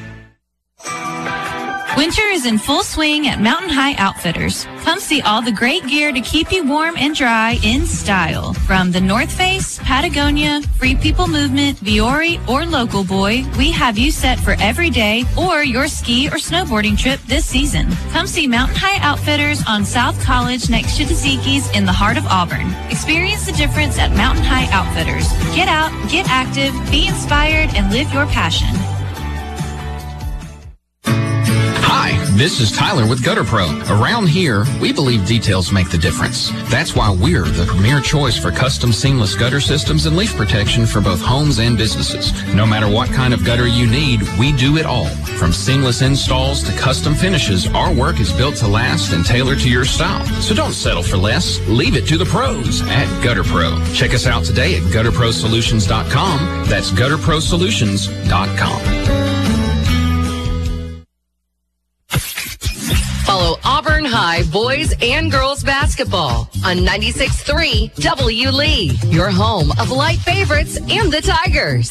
Winter is in full swing at Mountain High Outfitters. Come see all the great gear to keep you warm and dry in style. From the North Face, Patagonia, Free People Movement, Viore, or Local Boy, we have you set for every day or your ski or snowboarding trip this season. Come see Mountain High Outfitters on South College next to the Zeki's in the heart of Auburn. Experience the difference at Mountain High Outfitters. Get out, get active, be inspired, and live your passion. Hi, this is Tyler with Gutter Pro. Around here, we believe details make the difference. That's why we're the premier choice for custom seamless gutter systems and leaf protection for both homes and businesses. No matter what kind of gutter you need, we do it all. From seamless installs to custom finishes, our work is built to last and tailored to your style. So don't settle for less. Leave it to the pros at Gutter Pro. Check us out today at gutter pro solutions dot com. That's gutter pro solutions dot com. Follow Auburn High boys and girls basketball on ninety-six point three W Lee, your home of light favorites and the Tigers.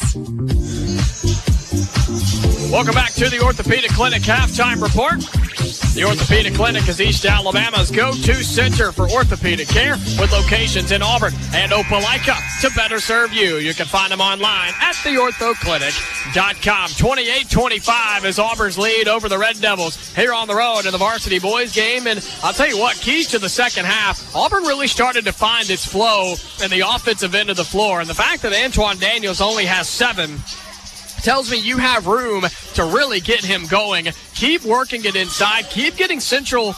Welcome back to the Orthopedic Clinic halftime report. The Orthopedic Clinic is East Alabama's go-to center for orthopedic care with locations in Auburn and Opelika to better serve you. You can find them online at the ortho clinic dot com. twenty-eight twenty-five is Auburn's lead over the Red Devils here on the road in the varsity boys game. And I'll tell you what, keys to the second half, Auburn really started to find its flow in the offensive end of the floor. And the fact that Antoine Daniels only has seven tells me you have room to really get him going. Keep working it inside. Keep getting Central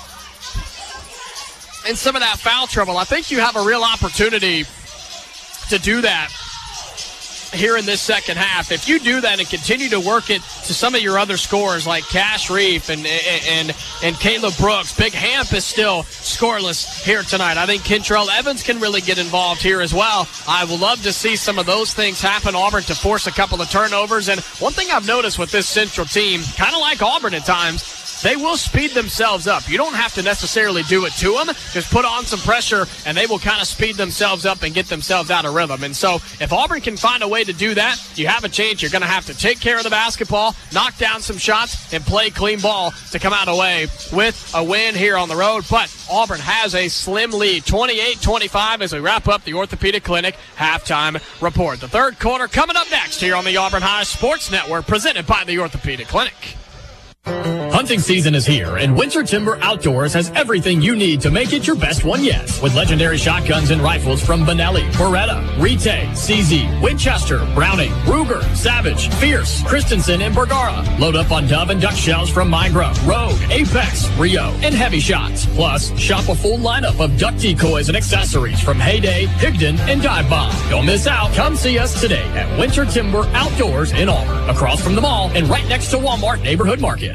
in some of that foul trouble. I think you have a real opportunity to do that here in this second half, if you do that and continue to work it to some of your other scores like Cash Reef and and and Caleb Brooks, Big Hamp is still scoreless here tonight. I think Kentrell Evans can really get involved here as well. I would love to see some of those things happen. Auburn to force a couple of turnovers. And one thing I've noticed with this Central team, kind of like Auburn at times, they will speed themselves up. You don't have to necessarily do it to them. Just put on some pressure, and they will kind of speed themselves up and get themselves out of rhythm. And so if Auburn can find a way to do that, you have a chance. You're going to have to take care of the basketball, knock down some shots, and play clean ball to come out away with a win here on the road. But Auburn has a slim lead, twenty-eight twenty-five, as we wrap up the Orthopedic Clinic halftime report. The third quarter coming up next here on the Auburn High Sports Network, presented by the Orthopedic Clinic. Hunting season is here, and Winter Timber Outdoors has everything you need to make it your best one yet. With legendary shotguns and rifles from Benelli, Beretta, Rite, C Z, Winchester, Browning, Ruger, Savage, Fierce, Christensen, and Bergara. Load up on dove and duck shells from Migra, Rogue, Apex, Rio, and Heavy Shots. Plus, shop a full lineup of duck decoys and accessories from Heyday, Higdon, and Dive Bomb. Don't miss out. Come see us today at Winter Timber Outdoors in Auburn, across from the mall and right next to Walmart Neighborhood Market.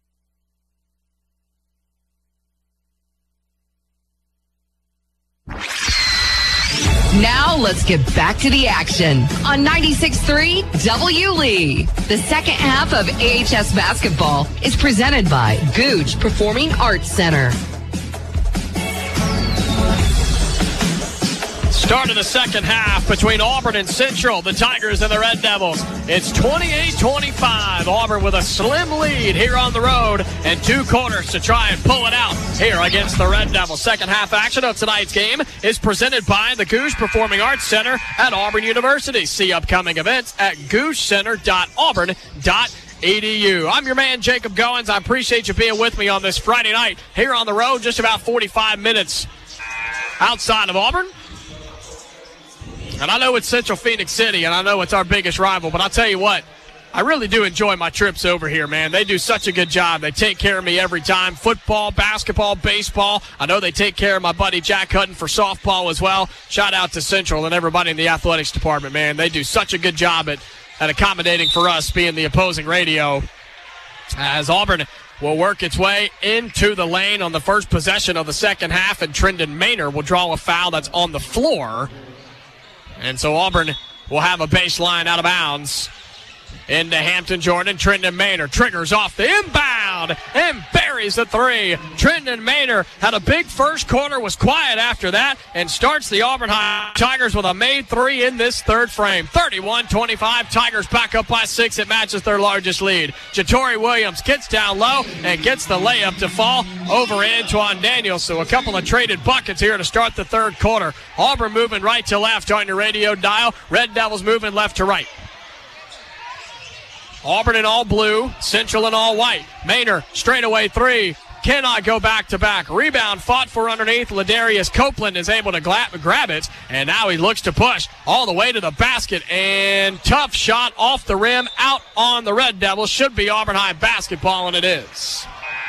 Now let's get back to the action on ninety-six point three W Lee. The second half of A H S basketball is presented by Gooch Performing Arts Center. Start of the second half between Auburn and Central, the Tigers and the Red Devils. It's twenty-eight twenty-five. Auburn with a slim lead here on the road and two quarters to try and pull it out here against the Red Devils. Second half action of tonight's game is presented by the Gooch Performing Arts Center at Auburn University. See upcoming events at gooch center dot auburn dot e d u. I'm your man, Jacob Goins. I appreciate you being with me on this Friday night here on the road, just about forty-five minutes outside of Auburn. And I know it's Central Phoenix City, and I know it's our biggest rival, but I'll tell you what, I really do enjoy my trips over here, man. They do such a good job. They take care of me every time. Football, basketball, baseball. I know they take care of my buddy Jack Hutton for softball as well. Shout out to Central and everybody in the athletics department, man. They do such a good job at, at accommodating for us being the opposing radio. As Auburn will work its way into the lane on the first possession of the second half, and Trendon Maynor will draw a foul that's on the floor. And so Auburn will have a baseline out of bounds into Hampton Jordan. Trendon Maynor triggers off the inbound and buries the three. Trendon Maynor had a big first quarter, was quiet after that, and starts the Auburn High Tigers with a made three in this third frame. thirty-one twenty-five. Tigers back up by six. It matches their largest lead. Jatori Williams gets down low and gets the layup to fall over Antoine Daniels. So a couple of traded buckets here to start the third quarter. Auburn moving right to left on your radio dial. Red Devils moving left to right. Auburn in all blue, Central in all white. Maynor, straightaway three. Cannot go back-to-back. Rebound fought for underneath. Ladarius Copeland is able to gla- grab it, and now he looks to push all the way to the basket. And tough shot off the rim, out on the Red Devils. Should be Auburn High basketball, and it is.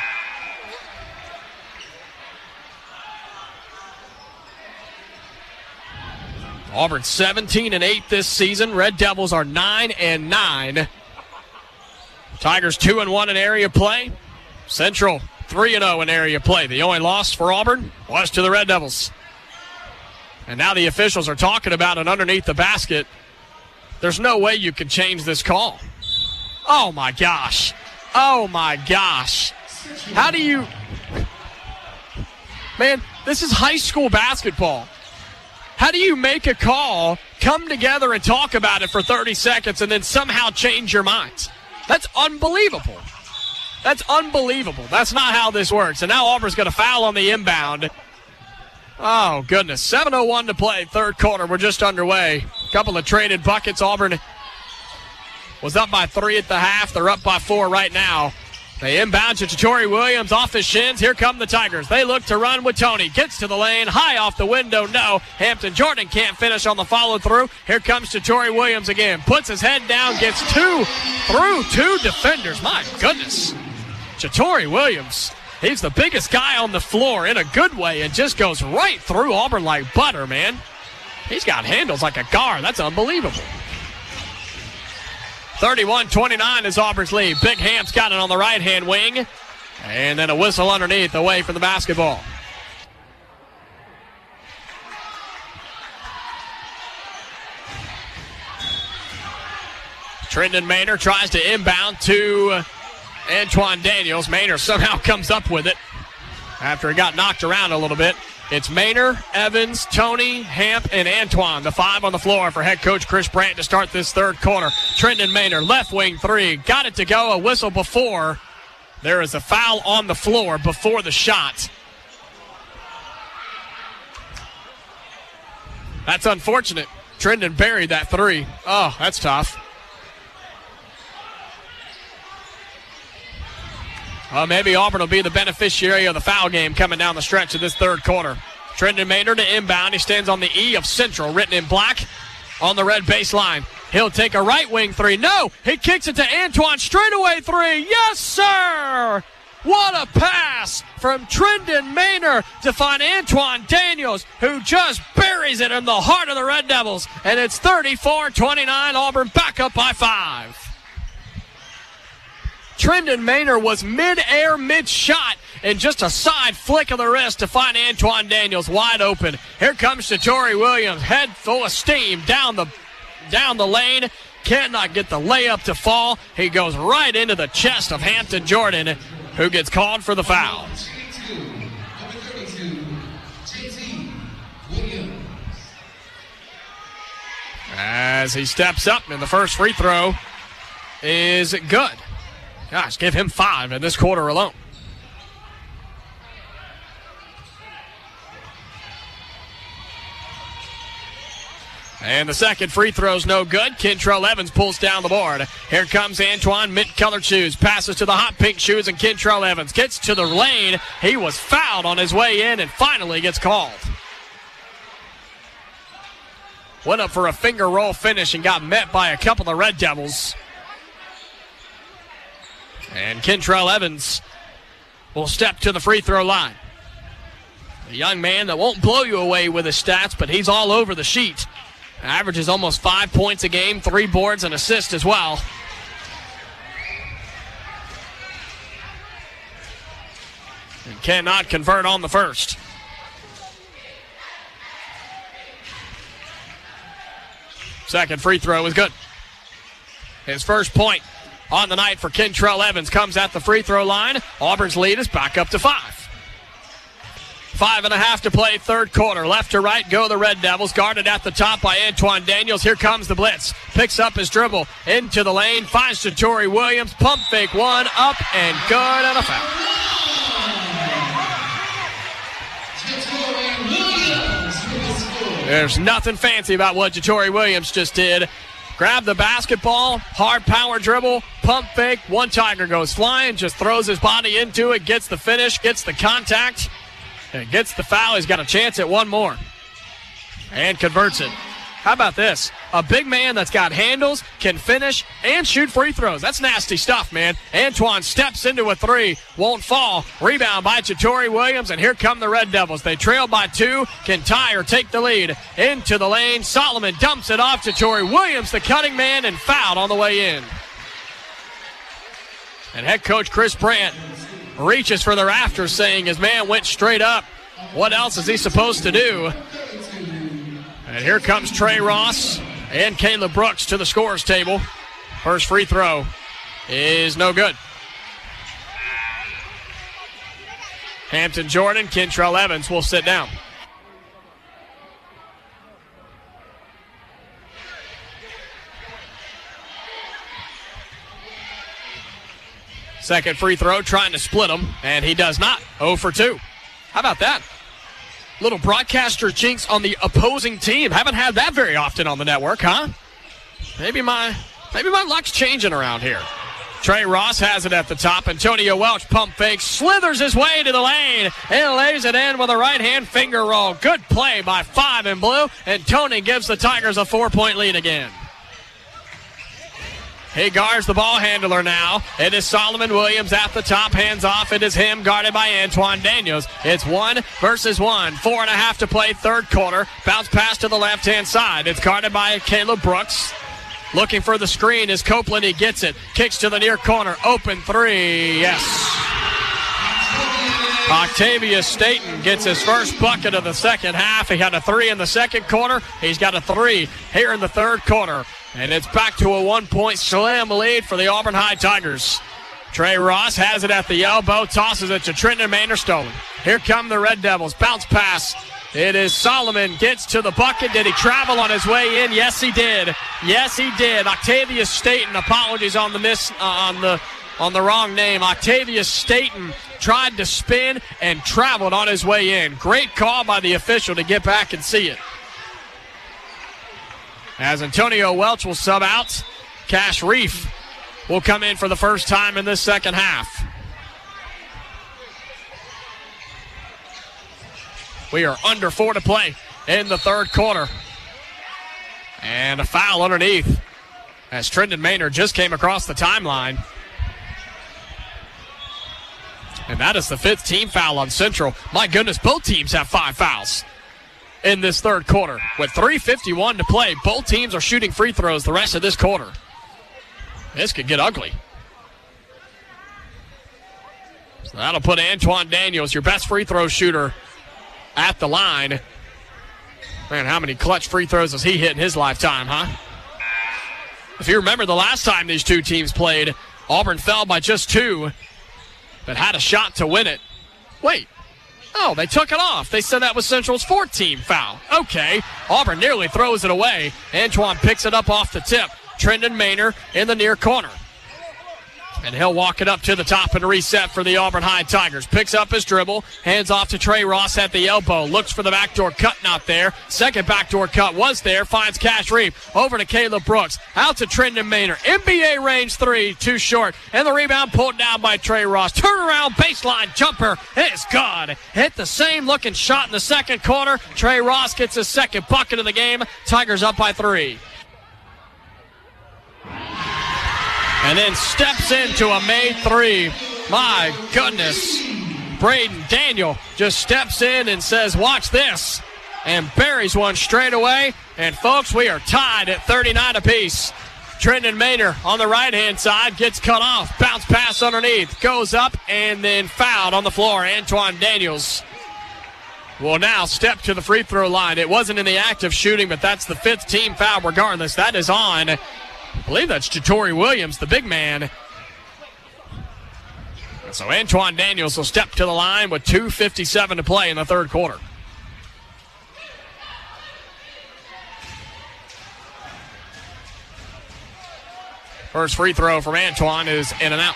Auburn seventeen and eight this season. Red Devils are nine and nine. Tigers two and one in area play. Central three and oh in area play. The only loss for Auburn was to the Red Devils. And now the officials are talking about it underneath the basket. There's no way you can change this call. Oh, my gosh. Oh, my gosh. How do you... Man, this is high school basketball. How do you make a call, come together and talk about it for thirty seconds, and then somehow change your minds? That's unbelievable. That's unbelievable. That's not how this works. And now Auburn's going to foul on the inbound. Oh, goodness. seven oh one to play, third quarter. We're just underway. A couple of traded buckets. Auburn was up by three at the half. They're up by four right now. They inbound to Jatori Williams off his shins. Here come the Tigers. They look to run with Tony. Gets to the lane. High off the window. No. Hampton Jordan can't finish on the follow-through. Here comes Jatori Williams again. Puts his head down. Gets two through two defenders. My goodness. Jatori Williams. He's the biggest guy on the floor in a good way and just goes right through Auburn like butter, man. He's got handles like a guard. That's unbelievable. thirty-one twenty-nine is Auburn's lead. Big Ham's got it on the right-hand wing. And then a whistle underneath, away from the basketball. Trendon Maynor tries to inbound to Antoine Daniels. Maynor somehow comes up with it after he got knocked around a little bit. It's Maynor, Evans, Tony, Hamp, and Antoine, the five on the floor for head coach Chris Brandt to start this third quarter. Trendon Maynor, left wing three, got it to go, a whistle before. There is a foul on the floor before the shot. That's unfortunate. Trendon buried that three. Oh, that's tough. Uh, maybe Auburn will be the beneficiary of the foul game coming down the stretch of this third quarter. Trendon Maynor to inbound. He stands on the E of Central, written in black on the red baseline. He'll take a right wing three. No, he kicks it to Antoine. Straightaway three. Yes, sir. What a pass from Trendon Maynor to find Antoine Daniels, who just buries it in the heart of the Red Devils. And it's thirty-four twenty-nine, Auburn back up by five. Trendon Maynor was mid-air, mid-shot, and just a side flick of the wrist to find Antoine Daniels wide open. Here comes Shatori Williams, head full of steam down the down the lane. Cannot get the layup to fall. He goes right into the chest of Hampton Jordan, who gets called for the foul. As he steps up, and the first free throw is good. Gosh, give him five in this quarter alone. And the second free throw's no good. Kentrell Evans pulls down the board. Here comes Antoine, mint-colored shoes. Passes to the hot pink shoes, and Kentrell Evans gets to the lane. He was fouled on his way in and finally gets called. Went up for a finger roll finish and got met by a couple of Red Devils. And Kentrell Evans will step to the free throw line. A young man that won't blow you away with his stats, but he's all over the sheet. Averages almost five points a game, three boards and assists as well. And cannot convert on the first. Second free throw is good. His first point on the night for Kentrell Evans comes at the free throw line. Auburn's lead is back up to five. Five and a half to play, third quarter. Left to right go the Red Devils. Guarded at the top by Antoine Daniels. Here comes the blitz. Picks up his dribble into the lane. Finds Shatori Williams. Pump fake one. Up and good and a foul. There's nothing fancy about what Shatori Williams just did. Grab the basketball, hard power dribble, pump fake. One Tiger goes flying, just throws his body into it, gets the finish, gets the contact, and gets the foul. He's got a chance at one more. And converts it. How about this? A big man that's got handles, can finish, and shoot free throws. That's nasty stuff, man. Antoine steps into a three, won't fall. Rebound by Shatori Williams, and here come the Red Devils. They trail by two, can tie or take the lead. Into the lane, Solomon dumps it off. Shatori Williams, the cutting man, and fouled on the way in. And head coach Chris Brandt reaches for the rafters, saying his man went straight up. What else is he supposed to do? And here comes Trey Ross and Caleb Brooks to the scorer's table. First free throw is no good. Hampton Jordan, Kentrell Evans will sit down. Second free throw, trying to split them, and he does not. oh for two. How about that? Little broadcaster jinx on the opposing team. Haven't had that very often on the network, huh? Maybe my maybe my luck's changing around here. Trey Ross has it at the top. Antonio Welch pump fake, slithers his way to the lane, and lays it in with a right-hand finger roll. Good play by five in blue, and Tony gives the Tigers a four-point lead again. He guards the ball handler now. It is Solomon Williams at the top, hands off. It is him guarded by Antoine Daniels. It's one versus one. Four and a half to play, third quarter. Bounce pass to the left-hand side. It's guarded by Caleb Brooks. Looking for the screen is Copeland. He gets it. Kicks to the near corner. Open three. Yes. Octavius Staten gets his first bucket of the second half. He had a three in the second quarter. He's got a three here in the third quarter. And it's back to a one-point slam lead for the Auburn High Tigers. Trey Ross has it at the elbow. Tosses it to Trenton Maynor. Stolen. Here come the Red Devils. Bounce pass. It is Solomon, gets to the bucket. Did he travel on his way in? Yes, he did. Yes, he did. Octavius Staten, apologies on the miss, uh, on the on the wrong name. Octavius Staten tried to spin and traveled on his way in. Great call by the official to get back and see it. As Antonio Welch will sub out, Cash Reef will come in for the first time in this second half. We are under four to play in the third quarter. And a foul underneath as Trenton Maynor just came across the timeline. And that is the fifth team foul on Central. My goodness, both teams have five fouls in this third quarter. With three fifty-one to play, both teams are shooting free throws the rest of this quarter. This could get ugly. So that'll put Antoine Daniels, your best free throw shooter, at the line. Man, how many clutch free throws has he hit in his lifetime, huh? If you remember the last time these two teams played, Auburn fell by just two, but had a shot to win it. Wait. Oh, they took it off. They said that was Central's fourth team foul. Okay. Auburn nearly throws it away. Antoine picks it up off the tip. Trenton Maynor in the near corner. And he'll walk it up to the top and reset for the Auburn High Tigers. Picks up his dribble, hands off to Trey Ross at the elbow. Looks for the backdoor cut, not there. Second backdoor cut was there. Finds Cash Reef. Over to Caleb Brooks. Out to Trenton Maynor. N B A range three, too short. And the rebound pulled down by Trey Ross. Turnaround baseline jumper. It's good. Hit the same looking shot in the second quarter. Trey Ross gets his second bucket of the game. Tigers up by three. And then steps into a made three. My goodness. Braden Daniel just steps in and says, watch this. And buries one straight away. And folks, we are tied at thirty-nine apiece. Trenton Maynor on the right-hand side gets cut off. Bounce pass underneath. Goes up and then fouled on the floor. Antoine Daniels will now step to the free throw line. It wasn't in the act of shooting, but that's the fifth team foul regardless. That is on, I believe that's Jatori Williams, the big man. So Antoine Daniels will step to the line with two fifty-seven to play in the third quarter. First free throw from Antoine is in and out.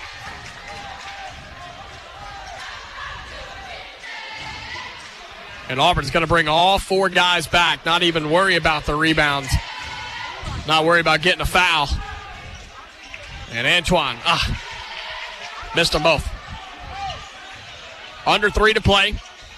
And Auburn's going to bring all four guys back, not even worry about the rebounds. Not worry about getting a foul. And Antoine, ah, missed them both. Under three to play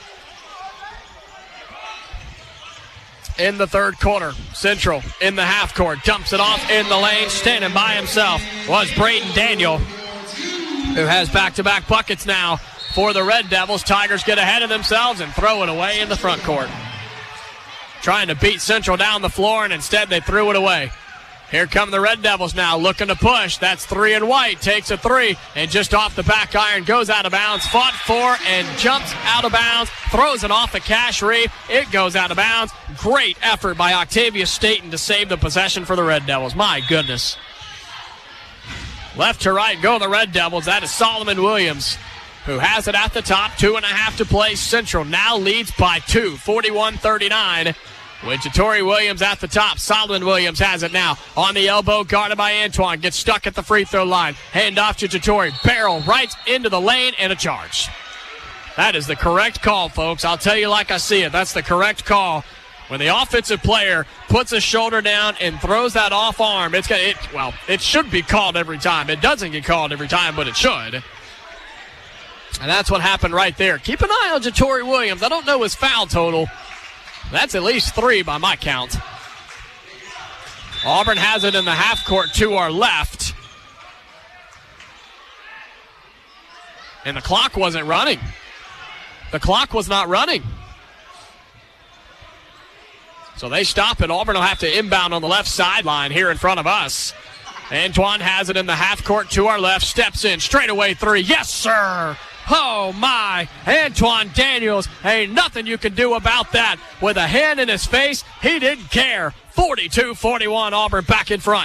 in the third quarter. Central in the half court. Dumps it off in the lane. Standing by himself was Braden Daniel, who has back-to-back buckets now for the Red Devils. Tigers get ahead of themselves and throw it away in the front court. Trying to beat Central down the floor, and instead they threw it away. Here come the Red Devils now, looking to push. That's three and White. Takes a three, and just off the back iron, goes out of bounds. Fought for and jumps out of bounds. Throws it off the Cash Reef. It goes out of bounds. Great effort by Octavius Staten to save the possession for the Red Devils. My goodness. Left to right go the Red Devils. That is Solomon Williams, who has it at the top. Two and a half to play. Central now leads by two, forty-one thirty-nine. With Jatori Williams at the top. Solomon Williams has it now. On the elbow, guarded by Antoine. Gets stuck at the free throw line. Hand off to Jatori. Barrel right into the lane and a charge. That is the correct call, folks. I'll tell you like I see it. That's the correct call. When the offensive player puts his shoulder down and throws that off arm, it's gonna, it, well, it should be called every time. It doesn't get called every time, but it should. And that's what happened right there. Keep an eye on Jatori Williams. I don't know his foul total. That's at least three by my count. Auburn has it in the half court to our left. And the clock wasn't running. The clock was not running. So they stop it. Auburn will have to inbound on the left sideline here in front of us. Antoine has it in the half court to our left. Steps in. Straightaway three. Yes, sir. Oh, my. Antoine Daniels. Ain't nothing you can do about that. With a hand in his face, he didn't care. forty-two forty-one, Auburn back in front.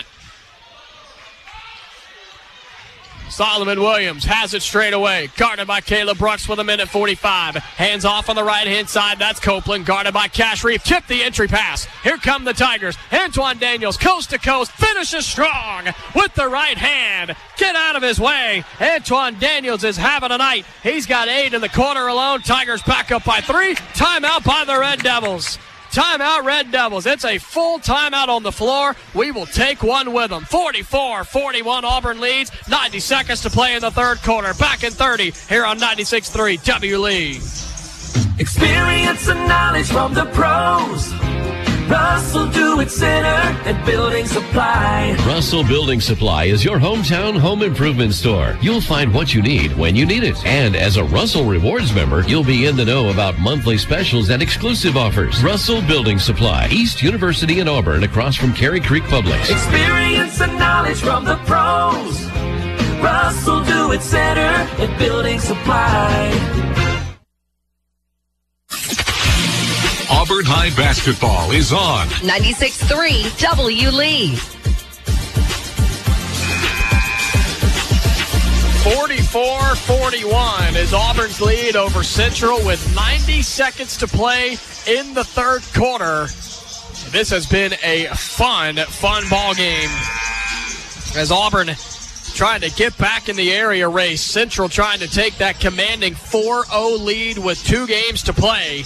Solomon Williams has it straight away. Guarded by Caleb Brooks with a minute forty-five. Hands off on the right-hand side. That's Copeland. Guarded by Cash Reef. Tip the entry pass. Here come the Tigers. Antoine Daniels, coast to coast, finishes strong with the right hand. Get out of his way. Antoine Daniels is having a night. He's got eight in the corner alone. Tigers back up by three. Timeout by the Red Devils. Timeout, Red Devils. It's a full timeout on the floor. We will take one with them. forty-four forty-one, Auburn leads. ninety seconds to play in the third quarter. Back in thirty here on ninety-six point three W Lee. Experience and knowledge from the pros. Russell Do-It Center and Building Supply. Russell Building Supply is your hometown home improvement store. You'll find what you need when you need it. And as a Russell Rewards member, you'll be in the know about monthly specials and exclusive offers. Russell Building Supply, East University in Auburn, across from Cary Creek Publix. Experience and knowledge from the pros. Russell Do-It Center and Building Supply. Auburn High basketball is on ninety-six point three W Lee. forty-four forty-one is Auburn's lead over Central with ninety seconds to play in the third quarter. This has been a fun, fun ball game as Auburn trying to get back in the area race. Central trying to take that commanding four oh lead with two games to play.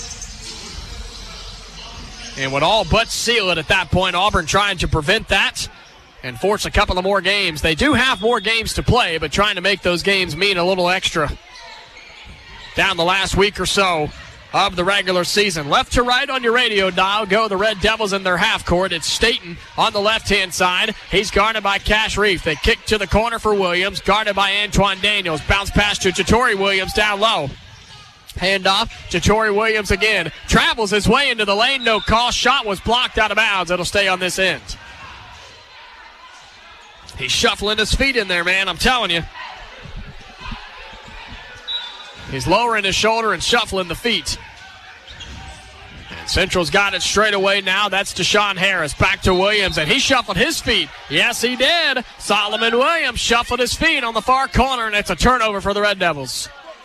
And would all but seal it at that point. Auburn trying to prevent that and force a couple of more games. They do have more games to play, but trying to make those games mean a little extra down the last week or so of the regular season. Left to right on your radio dial go the Red Devils in their half court. It's Staten on the left-hand side. He's guarded by Cash Reef. They kick to the corner for Williams, guarded by Antoine Daniels. Bounce pass to Jatori Williams down low. Hand off, Jatori Williams again. Travels his way into the lane, no call. Shot was blocked out of bounds. It'll stay on this end. He's shuffling his feet in there, man, I'm telling you. He's lowering his shoulder and shuffling the feet. And Central's got it straight away now. That's Deshaun Harris. Back to Williams, and he shuffled his feet. Yes, he did. Solomon Williams shuffled his feet on the far corner, and it's a turnover for the Red Devils.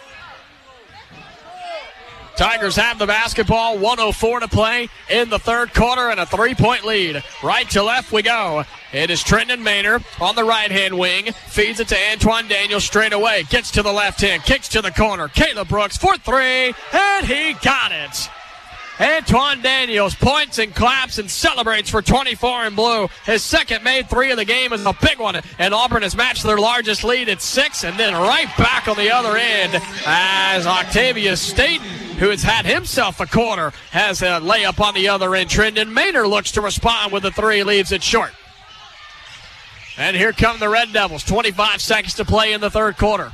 Tigers have the basketball, one oh four to play in the third quarter and a three-point lead. Right to left we go. It is Trenton Maynor on the right-hand wing. Feeds it to Antoine Daniels straight away. Gets to the left hand, kicks to the corner. Caleb Brooks for three, and he got it. Antoine Daniels points and claps and celebrates for twenty-four in blue. His second made three of the game is a big one, and Auburn has matched their largest lead at six, and then right back on the other end as Octavius Staten, who has had himself a quarter, has a layup on the other end. Trenton Maynor looks to respond with a three, leaves it short. And here come the Red Devils, twenty-five seconds to play in the third quarter.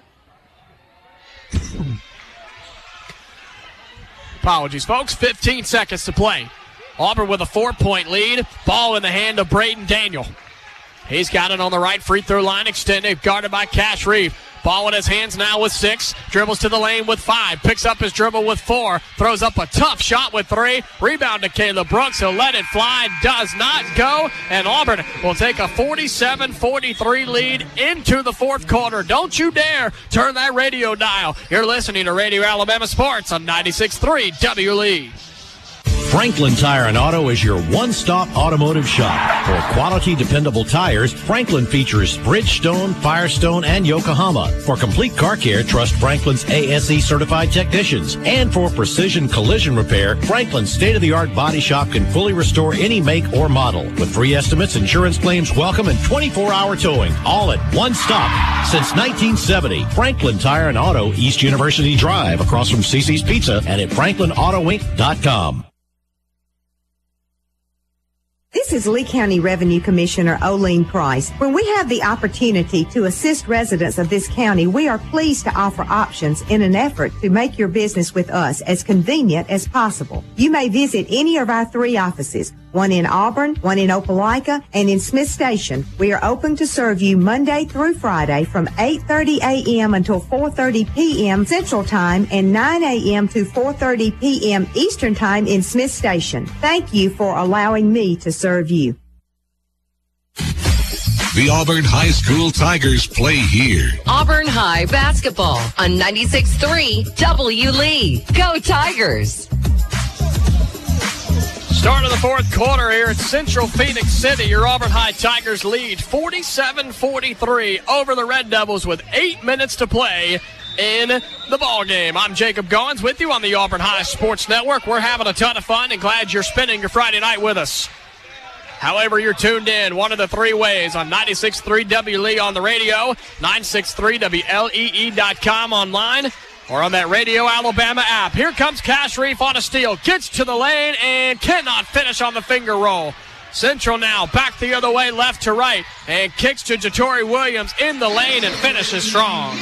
Apologies, folks. fifteen seconds to play. Auburn with a four-point lead. Ball in the hand of Braden Daniel. He's got it on the right free throw line, extended, guarded by Cash Reeve. Ball in his hands now with six. Dribbles to the lane with five. Picks up his dribble with four. Throws up a tough shot with three. Rebound to Caleb Brooks. He'll let it fly. Does not go. And Auburn will take a forty-seven forty-three lead into the fourth quarter. Don't you dare turn that radio dial. You're listening to Radio Alabama Sports on ninety-six point three W L E. Franklin Tire and Auto is your one-stop automotive shop. For quality, dependable tires, Franklin features Bridgestone, Firestone, and Yokohama. For complete car care, trust Franklin's A S E certified technicians. And for precision collision repair, Franklin's state-of-the-art body shop can fully restore any make or model. With free estimates, insurance claims welcome, and twenty-four hour towing, all at one stop. Since nineteen seventy, Franklin Tire and Auto, East University Drive, across from Cece's Pizza, and at franklin auto inc dot com. This This is Lee County Revenue Commissioner Oline Price. When we have the opportunity to assist residents of this county, we are pleased to offer options in an effort to make your business with us as convenient as possible. You may visit any of our three offices, one in Auburn, one in Opelika, and in Smith Station. We are open to serve you Monday through Friday from eight thirty a.m. until four thirty p.m. Central Time and nine a.m. to four thirty p.m. Eastern Time in Smith Station. Thank you for allowing me to serve you. The Auburn High School Tigers play here. Auburn High basketball on ninety-six point three W Lee. Go Tigers! Start of the fourth quarter here at Central Phoenix City. Your Auburn High Tigers lead forty-seven forty-three over the Red Devils with eight minutes to play in the ball game. I'm Jacob Goins with you on the Auburn High Sports Network. We're having a ton of fun and glad you're spending your Friday night with us. However, you're tuned in one of the three ways on ninety-six point three W Lee on the radio, nine sixty-three W L E E dot com online, or on that Radio Alabama app. Here comes Cash Reef on a steal. Gets to the lane and cannot finish on the finger roll. Central now back the other way, left to right, and kicks to Jatori Williams in the lane and finishes strong.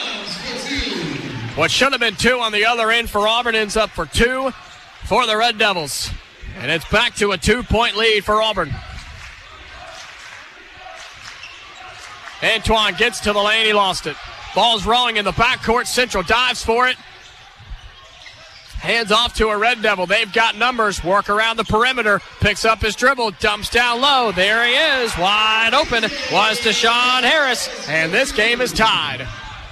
What should have been two on the other end for Auburn ends up for two for the Red Devils. And it's back to a two-point lead for Auburn. Antoine gets to the lane. He lost it. Ball's rolling in the backcourt. Central dives for it. Hands off to a Red Devil. They've got numbers. Work around the perimeter. Picks up his dribble. Dumps down low. There he is. Wide open was Deshaun Harris. And this game is tied.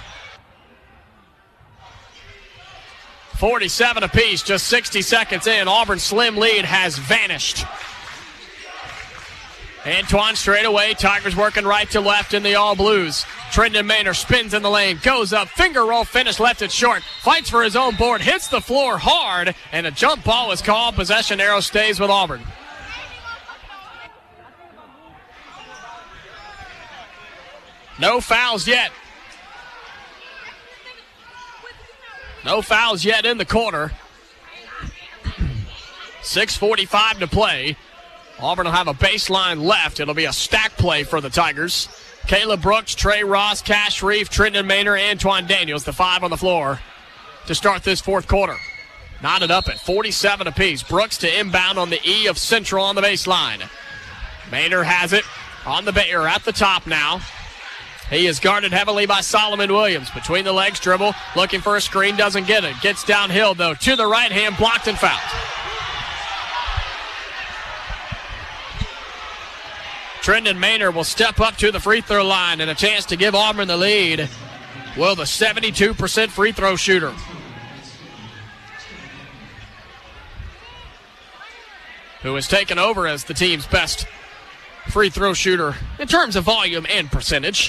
forty-seven apiece, just sixty seconds in. Auburn's slim lead has vanished. Antoine straight away. Tigers working right to left in the All Blues. Trendon Maynor spins in the lane, goes up, finger roll finish, left it short, fights for his own board, hits the floor hard, and a jump ball is called. Possession arrow stays with Auburn. No fouls yet. No fouls yet in the quarter. six forty-five to play. Auburn will have a baseline left. It'll be a stack play for the Tigers. Caleb Brooks, Trey Ross, Cash Reef, Trendon Maynor, Antoine Daniels, the five on the floor to start this fourth quarter. Knotted up at forty-seven apiece. Brooks to inbound on the E of Central on the baseline. Maynor has it on the Bayer at the top now. He is guarded heavily by Solomon Williams. Between the legs dribble, looking for a screen, doesn't get it. Gets downhill, though, to the right hand, blocked and fouled. Trendon Maynor will step up to the free throw line and a chance to give Auburn the lead. Will the seventy-two percent free throw shooter. Who has taken over as the team's best free throw shooter in terms of volume and percentage.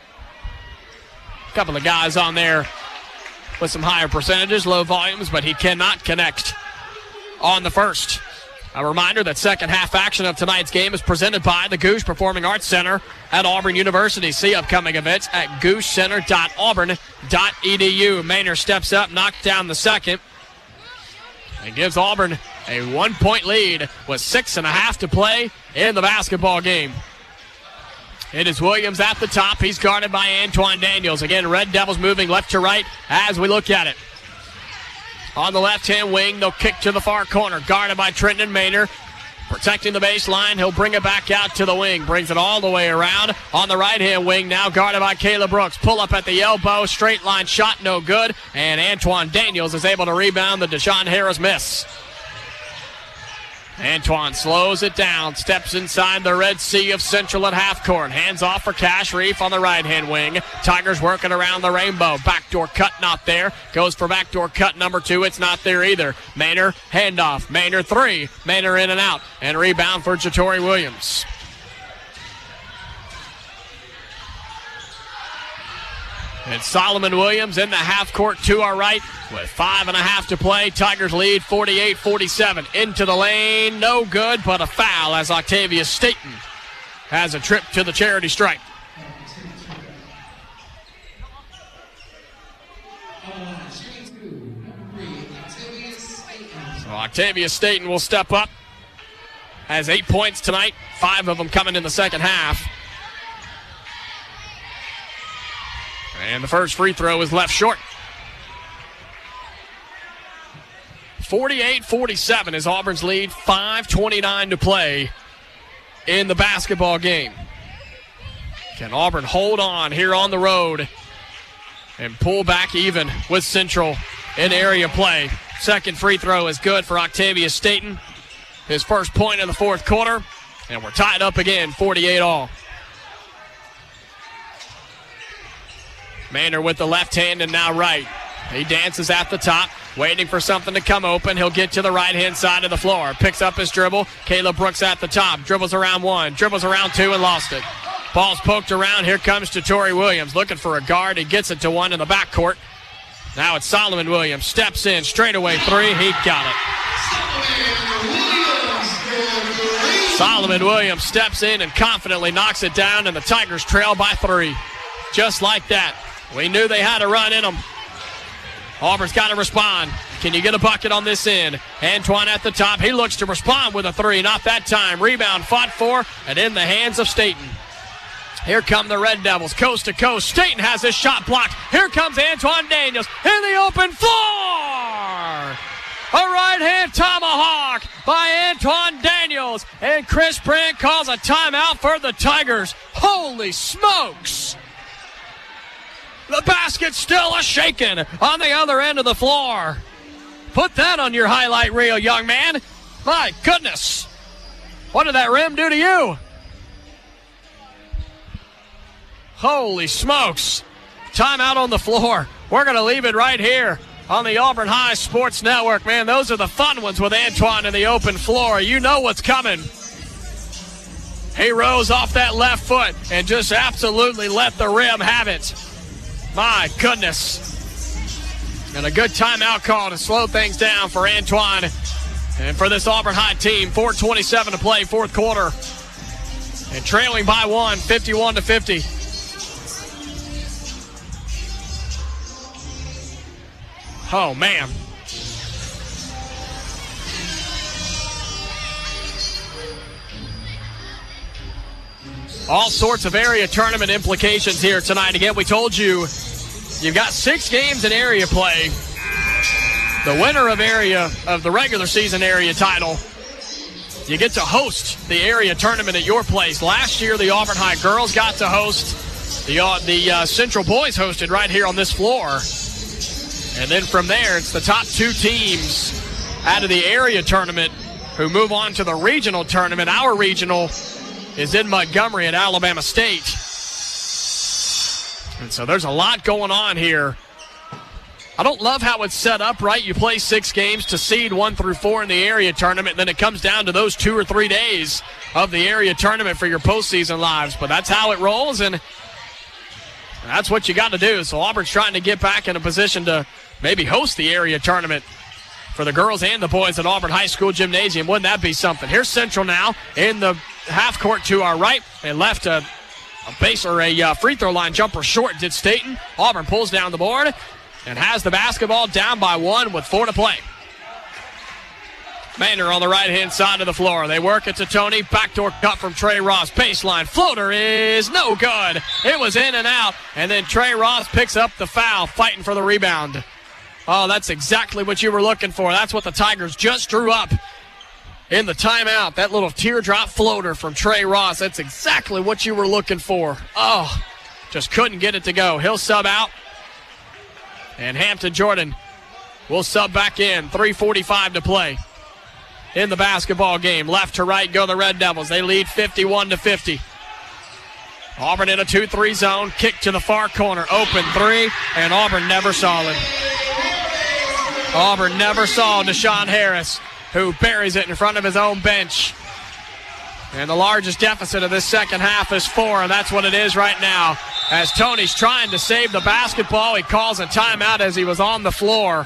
A couple of guys on there with some higher percentages, low volumes, but he cannot connect on the first. A reminder that second half action of tonight's game is presented by the Goosh Performing Arts Center at Auburn University. See upcoming events at goosh center dot auburn dot e d u. Maynor steps up, knocks down the second, and gives Auburn a one-point lead with six and a half to play in the basketball game. It is Williams at the top. He's guarded by Antoine Daniels. Again, Red Devils moving left to right as we look at it. On the left-hand wing, they'll kick to the far corner. Guarded by Trendon Maynor. Protecting the baseline. He'll bring it back out to the wing. Brings it all the way around. On the right-hand wing, now guarded by Caleb Brooks. Pull up at the elbow. Straight line shot, no good. And Antoine Daniels is able to rebound the Deshaun Harris miss. Antoine slows it down, steps inside the Red Sea of Central at half court. Hands off for Cash Reef on the right-hand wing. Tigers working around the rainbow. Backdoor cut not there. Goes for backdoor cut number two. It's not there either. Maynor, handoff. Maynor three. Maynor in and out. And rebound for Jatori Williams. And Solomon Williams in the half court to our right with five and a half to play. Tigers lead forty-eight forty-seven. Into the lane, no good, but a foul as Octavius Staten has a trip to the charity stripe. So Octavius Staten will step up has eight points tonight, five of them coming in the second half. And the first free throw is left short. forty-eight forty-seven is Auburn's lead, five twenty-nine to play in the basketball game. Can Auburn hold on here on the road and pull back even with Central in area play? Second free throw is good for Octavius Staten. His first point of the fourth quarter, and we're tied up again, forty-eight all. Maynard with the left hand and now right. He dances at the top, waiting for something to come open. He'll get to the right-hand side of the floor. Picks up his dribble. Caleb Brooks at the top. Dribbles around one. Dribbles around two and lost it. Ball's poked around. Here comes Tatori Williams looking for a guard. He gets it to one in the backcourt. Now it's Solomon Williams. Steps in. Straightaway three. He got it. Solomon Williams steps in and confidently knocks it down, and the Tigers trail by three. Just like that. We knew they had a run in them. Auburn's got to respond. Can you get a bucket on this end? Antoine at the top. He looks to respond with a three. Not that time. Rebound fought for and in the hands of Staten. Here come the Red Devils, coast to coast. Staten has his shot blocked. Here comes Antoine Daniels in the open floor. A right-hand tomahawk by Antoine Daniels. And Chris Brandt calls a timeout for the Tigers. Holy smokes. The basket's still a-shaking on the other end of the floor. Put that on your highlight reel, young man. My goodness. What did that rim do to you? Holy smokes. Timeout on the floor. We're going to leave it right here on the Auburn High Sports Network. Man, those are the fun ones with Antoine in the open floor. You know what's coming. He rose off that left foot and just absolutely let the rim have it. My goodness. And a good timeout call to slow things down for Antoine and for this Auburn High team. four twenty-seven to play, fourth quarter. And trailing by one, fifty-one to fifty. Oh, man. All sorts of area tournament implications here tonight. Again, we told you you've got six games in area play. The winner of area of the regular season area title, you get to host the area tournament at your place. Last year, the Auburn High girls got to host. The, uh, the uh, Central boys hosted right here on this floor. And then from there, it's the top two teams out of the area tournament who move on to the regional tournament. Our regional is in Montgomery at Alabama State. And so there's a lot going on here. I don't love how it's set up, right? You play six games to seed one through four in the area tournament, then it comes down to those two or three days of the area tournament for your postseason lives. But that's how it rolls, and that's what you got to do. So Auburn's trying to get back in a position to maybe host the area tournament for the girls and the boys at Auburn High School Gymnasium. Wouldn't that be something? Here's Central now in the half court to our right. They left a, a base or a uh, free throw line jumper short, did Staten. Auburn pulls down the board and has the basketball down by one with four to play. Maynard on the right-hand side of the floor. They work it to Tony. Backdoor cut from Trey Ross. Baseline floater is no good. It was in and out. And then Trey Ross picks up the foul, fighting for the rebound. Oh, that's exactly what you were looking for. That's what the Tigers just drew up in the timeout. That little teardrop floater from Trey Ross. That's exactly what you were looking for. Oh, just couldn't get it to go. He'll sub out. And Hampton Jordan will sub back in. three forty-five to play in the basketball game. Left to right go the Red Devils. They lead fifty-one to fifty. Auburn in a two three zone. Kick to the far corner. Open three, and Auburn never saw it. Auburn never saw Deshaun Harris, who buries it in front of his own bench. And the largest deficit of this second half is four, and that's what it is right now. As Tony's trying to save the basketball, he calls a timeout as he was on the floor.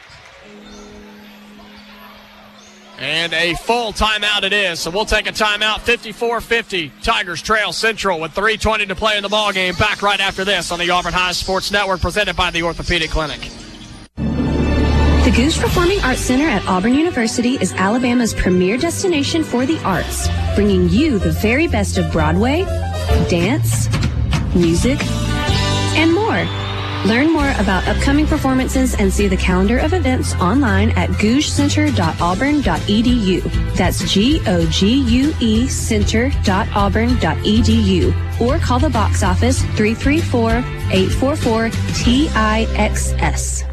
And a full timeout it is, so we'll take a timeout. fifty-four fifty. Tigers trail Central with three twenty to play in the ballgame. Back right after this on the Auburn High Sports Network, presented by the Orthopedic Clinic. The Goose Performing Arts Center at Auburn University is Alabama's premier destination for the arts, bringing you the very best of Broadway, dance, music, and more. Learn more about upcoming performances and see the calendar of events online at gouge center dot auburn dot e d u. That's G O G U E center dot auburn dot e d u. Or call the box office three three four, eight four four, T I X S.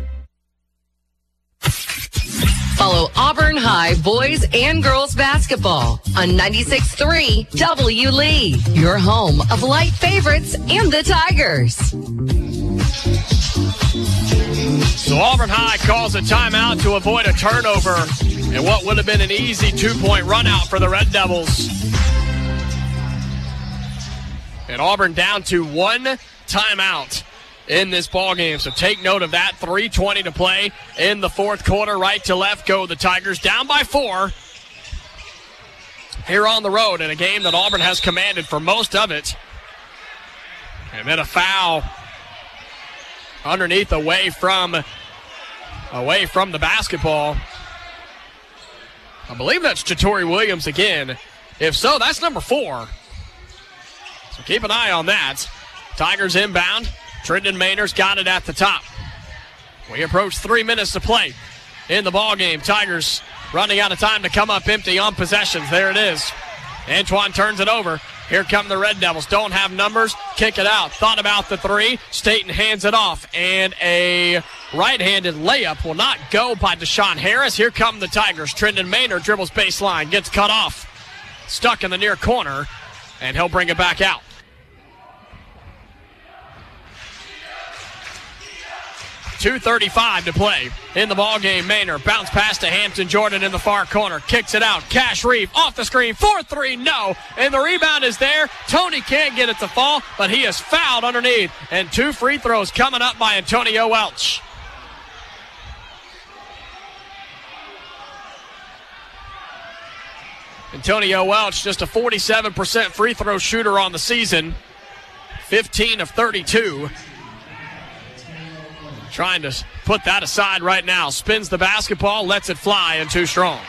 Follow Auburn High boys and girls basketball on ninety-six point three W Lee, your home of light favorites and the Tigers. So Auburn High calls a timeout to avoid a turnover and what would have been an easy two-point run out for the Red Devils. And Auburn down to one timeout in this ballgame. So take note of that. three twenty to play in the fourth quarter. Right to left go the Tigers, down by four here on the road in a game that Auburn has commanded for most of it. And then a foul underneath away from away from the basketball. I believe that's Jatori Williams again. If so, that's number four. So keep an eye on that. Tigers inbound. Trenton Maynard's got it at the top. We approach three minutes to play in the ball game. Tigers running out of time to come up empty on possessions. There it is. Antoine turns it over. Here come the Red Devils. Don't have numbers. Kick it out. Thought about the three. Staten hands it off. And a right-handed layup will not go by Deshaun Harris. Here come the Tigers. Trenton Maynard dribbles baseline. Gets cut off. Stuck in the near corner. And he'll bring it back out. two thirty-five to play in the ball game. Maynard bounce pass to Hampton Jordan in the far corner. Kicks it out. Cash Reeve off the screen. four three, no. And the rebound is there. Tony can't get it to fall, but he is fouled underneath. And two free throws coming up by Antonio Welch. Antonio Welch, just a forty-seven percent free throw shooter on the season. fifteen of thirty-two. Trying to put that aside right now. Spins the basketball, lets it fly, and too strong.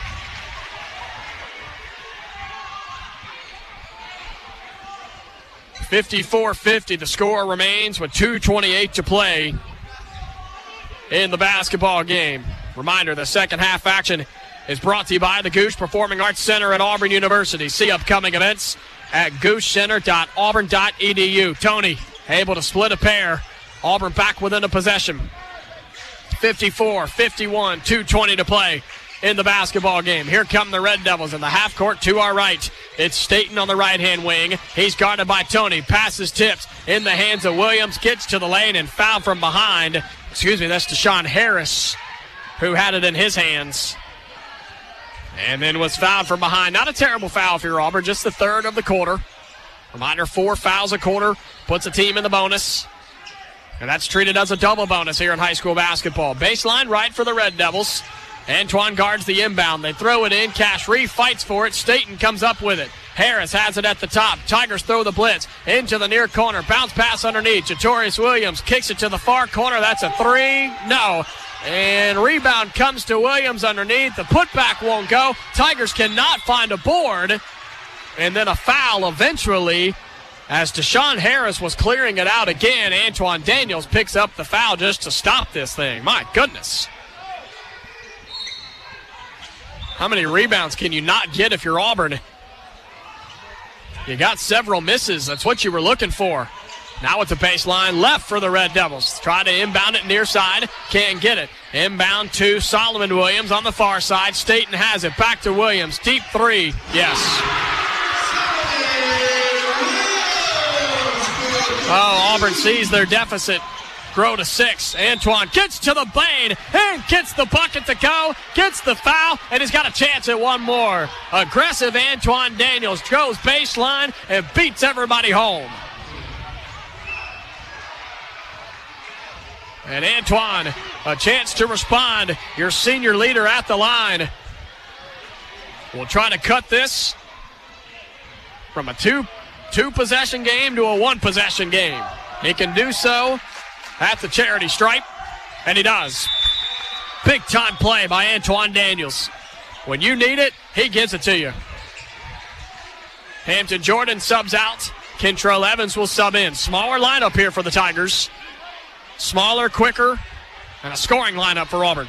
fifty-four fifty, the score remains with two twenty-eight to play in the basketball game. Reminder, the second half action is brought to you by the Goose Performing Arts Center at Auburn University. See upcoming events at gouge center dot auburn dot e d u. Tony able to split a pair. Auburn back within a possession. fifty-four fifty-one, two twenty to play in the basketball game. Here come the Red Devils in the half court to our right. It's Staten on the right-hand wing. He's guarded by Tony. Passes tips in the hands of Williams. Gets to the lane and fouled from behind. Excuse me, that's Deshaun Harris who had it in his hands. And then was fouled from behind. Not a terrible foul for your Auburn, just the third of the quarter. Reminder, four fouls a quarter puts a team in the bonus. And that's treated as a double bonus here in high school basketball. Baseline right for the Red Devils. Antoine guards the inbound. They throw it in. Cash Reeve fights for it. Staten comes up with it. Harris has it at the top. Tigers throw the blitz into the near corner. Bounce pass underneath. Jatorius Williams kicks it to the far corner. That's a three. No. And rebound comes to Williams underneath. The putback won't go. Tigers cannot find a board. And then a foul eventually. As Deshaun Harris was clearing it out again, Antoine Daniels picks up the foul just to stop this thing. My goodness. How many rebounds can you not get if you're Auburn? You got several misses. That's what you were looking for. Now it's a baseline left for the Red Devils. Try to inbound it near side. Can't get it. Inbound to Solomon Williams on the far side. Staten has it. Back to Williams. Deep three. Yes. Oh, Auburn sees their deficit grow to six. Antoine gets to the lane and gets the bucket to go, gets the foul, and he's got a chance at one more. Aggressive Antoine Daniels goes baseline and beats everybody home. And Antoine, a chance to respond. Your senior leader at the line. We'll try to cut this from a two Two-possession game to a one-possession game. He can do so at the charity stripe, and he does. Big-time play by Antoine Daniels. When you need it, he gives it to you. Hampton Jordan subs out. Kentrell Evans will sub in. Smaller lineup here for the Tigers. Smaller, quicker, and a scoring lineup for Auburn.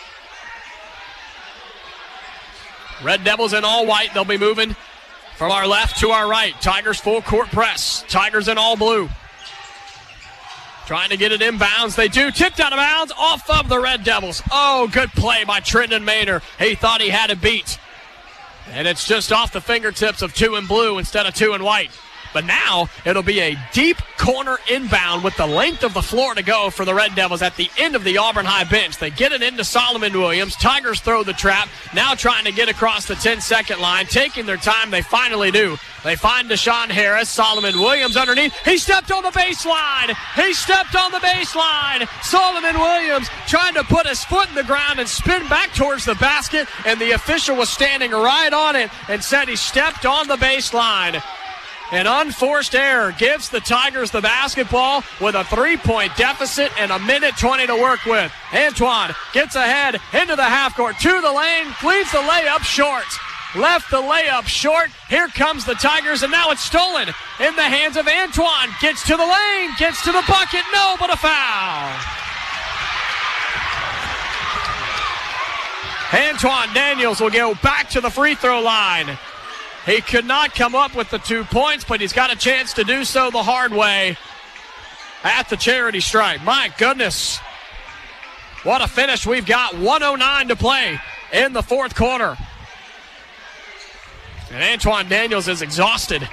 Red Devils in all white. They'll be moving from our left to our right. Tigers full court press. Tigers in all blue. Trying to get it inbounds. They do. Tipped out of bounds off of the Red Devils. Oh, good play by Trenton Maynor. He thought he had it beat. And it's just off the fingertips of two in blue instead of two in white. But now it'll be a deep corner inbound with the length of the floor to go for the Red Devils at the end of the Auburn High bench. They get it into Solomon Williams. Tigers throw the trap. Now trying to get across the ten-second line. Taking their time. They finally do. They find Deshaun Harris. Solomon Williams underneath. He stepped on the baseline. He stepped on the baseline. Solomon Williams trying to put his foot in the ground and spin back towards the basket. And the official was standing right on it and said he stepped on the baseline. An unforced error gives the Tigers the basketball with a three-point deficit and a minute twenty to work with. Antoine gets ahead into the half court, to the lane, leaves the layup short. Left the layup short. Here comes the Tigers, and now it's stolen in the hands of Antoine. Gets to the lane, gets to the bucket. No, but a foul. Antoine Daniels will go back to the free throw line. He could not come up with the two points, but he's got a chance to do so the hard way at the charity stripe. My goodness. What a finish. We've got one oh nine to play in the fourth quarter. And Antoine Daniels is exhausted.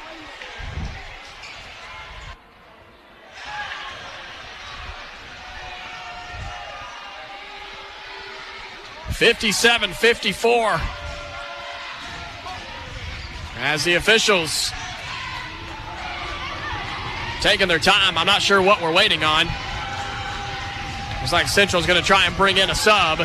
fifty-seven fifty-four. As the officials taking their time. I'm not sure what we're waiting on. Looks like Central's going to try and bring in a sub.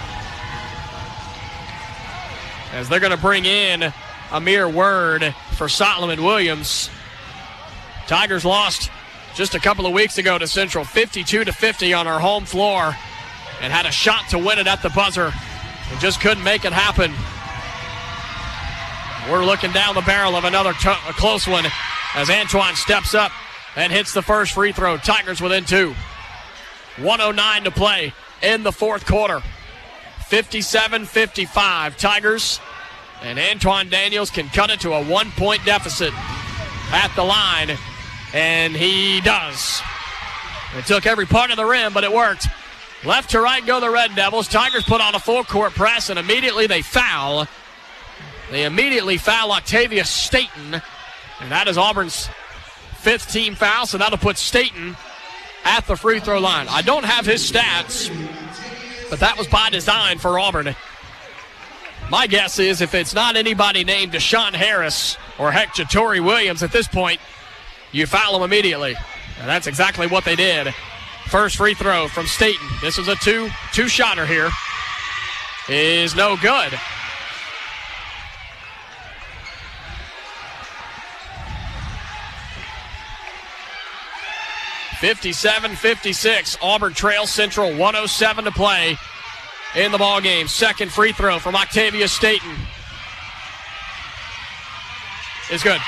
As they're going to bring in Amir Word for Solomon Williams. Tigers lost just a couple of weeks ago to Central, fifty-two to fifty on our home floor, and had a shot to win it at the buzzer and just couldn't make it happen. We're looking down the barrel of another t- a close one as Antoine steps up and hits the first free throw. Tigers within two. one oh nine to play in the fourth quarter. fifty-seven fifty-five. Tigers and Antoine Daniels can cut it to a one-point deficit at the line, and he does. It took every part of the rim, but it worked. Left to right go the Red Devils. Tigers put on a full-court press, and immediately they foul. They immediately foul Octavius Staten, and that is Auburn's fifth team foul, so that'll put Staten at the free throw line. I don't have his stats, but that was by design for Auburn. My guess is if it's not anybody named Deshaun Harris or heck, Jatori Williams at this point, you foul them immediately. And that's exactly what they did. First free throw from Staten. This is a two, two-shotter here. Is no good. fifty-seven fifty-six. Auburn trails Central, one oh seven to play in the ball game. Second free throw from Octavius Staten is good.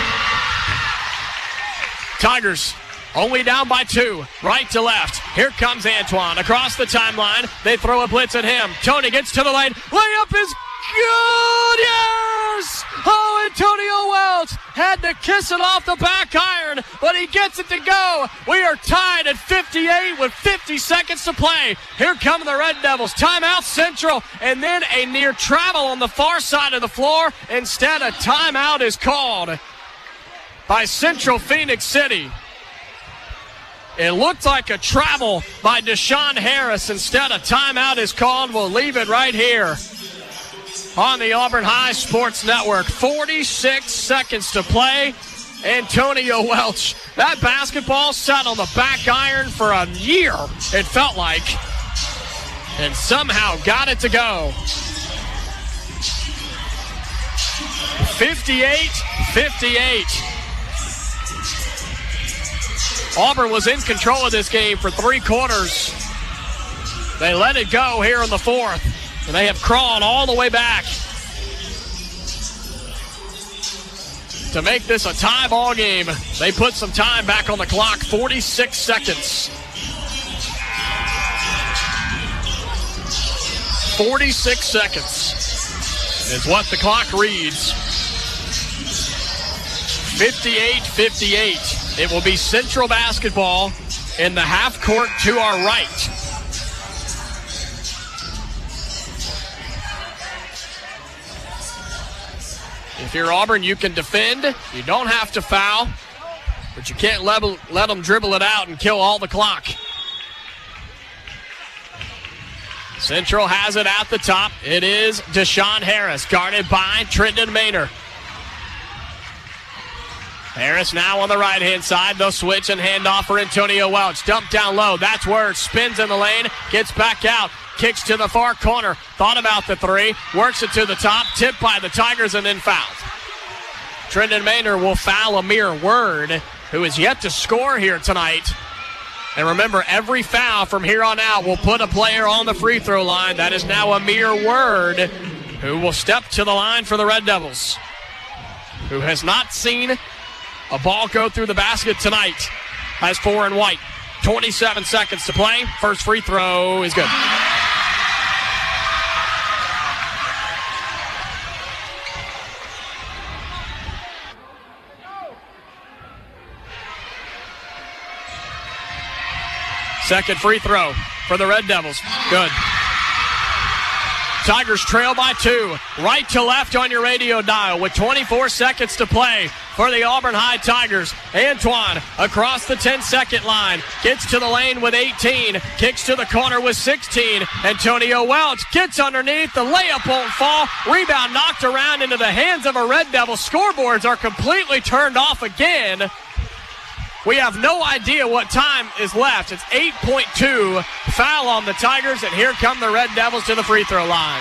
Tigers only down by two, right to left. Here comes Antoine across the timeline. They throw a blitz at him. Tony gets to the lane. Layup is good. Yes! Oh, Antonio Welch had to kiss it off the back iron, but he gets it to go. We are tied at fifty-eight with fifty seconds to play. Here come the Red Devils. Timeout Central, and then a near travel on the far side of the floor. Instead, a timeout is called by Central Phoenix City. It looked like a travel by Deshaun Harris. Instead, a timeout is called. We'll leave it right here on the Auburn High Sports Network. forty-six seconds to play. Antonio Welch. That basketball sat on the back iron for a year, it felt like, and somehow got it to go. fifty-eight fifty-eight. Auburn was in control of this game for three quarters. They let it go here in the fourth, and they have crawled all the way back to make this a tie ball game. They put some time back on the clock, forty-six seconds. forty-six seconds is what the clock reads. fifty-eight fifty-eight. It will be Central basketball in the half court to our right. If you're Auburn, you can defend. You don't have to foul, but you can't let, let them dribble it out and kill all the clock. Central has it at the top. It is Deshaun Harris, guarded by Trenton Maynor. Harris now on the right-hand side. They'll switch and hand off for Antonio Welch. Dump down low. That's where it spins in the lane. Gets back out. Kicks to the far corner. Thought about the three. Works it to the top. Tipped by the Tigers and then fouled. Trenton Maynor will foul Amir Word, who is yet to score here tonight. And remember, every foul from here on out will put a player on the free throw line. That is now Amir Word, who will step to the line for the Red Devils, who has not seen a ball go through the basket tonight. Has four in white. twenty-seven seconds to play. First free throw is good. Second free throw for the Red Devils. Good. Tigers trail by two. Right to left on your radio dial with twenty-four seconds to play for the Auburn High Tigers. Antoine across the ten-second line. Gets to the lane with eighteen. Kicks to the corner with sixteen. Antonio Welch gets underneath. The layup won't fall. Rebound knocked around into the hands of a Red Devil. Scoreboards are completely turned off again. We have no idea what time is left. It's eight point two. Foul on the Tigers, and here come the Red Devils to the free throw line.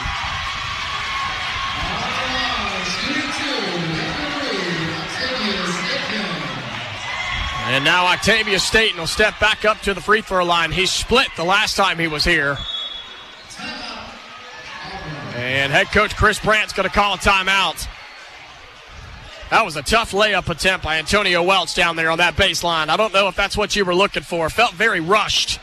And now Octavius Staten will step back up to the free throw line. He split the last time he was here. And head coach Chris Brandt's going to call a timeout. That was a tough layup attempt by Antonio Welch down there on that baseline. I don't know if that's what you were looking for. Felt very rushed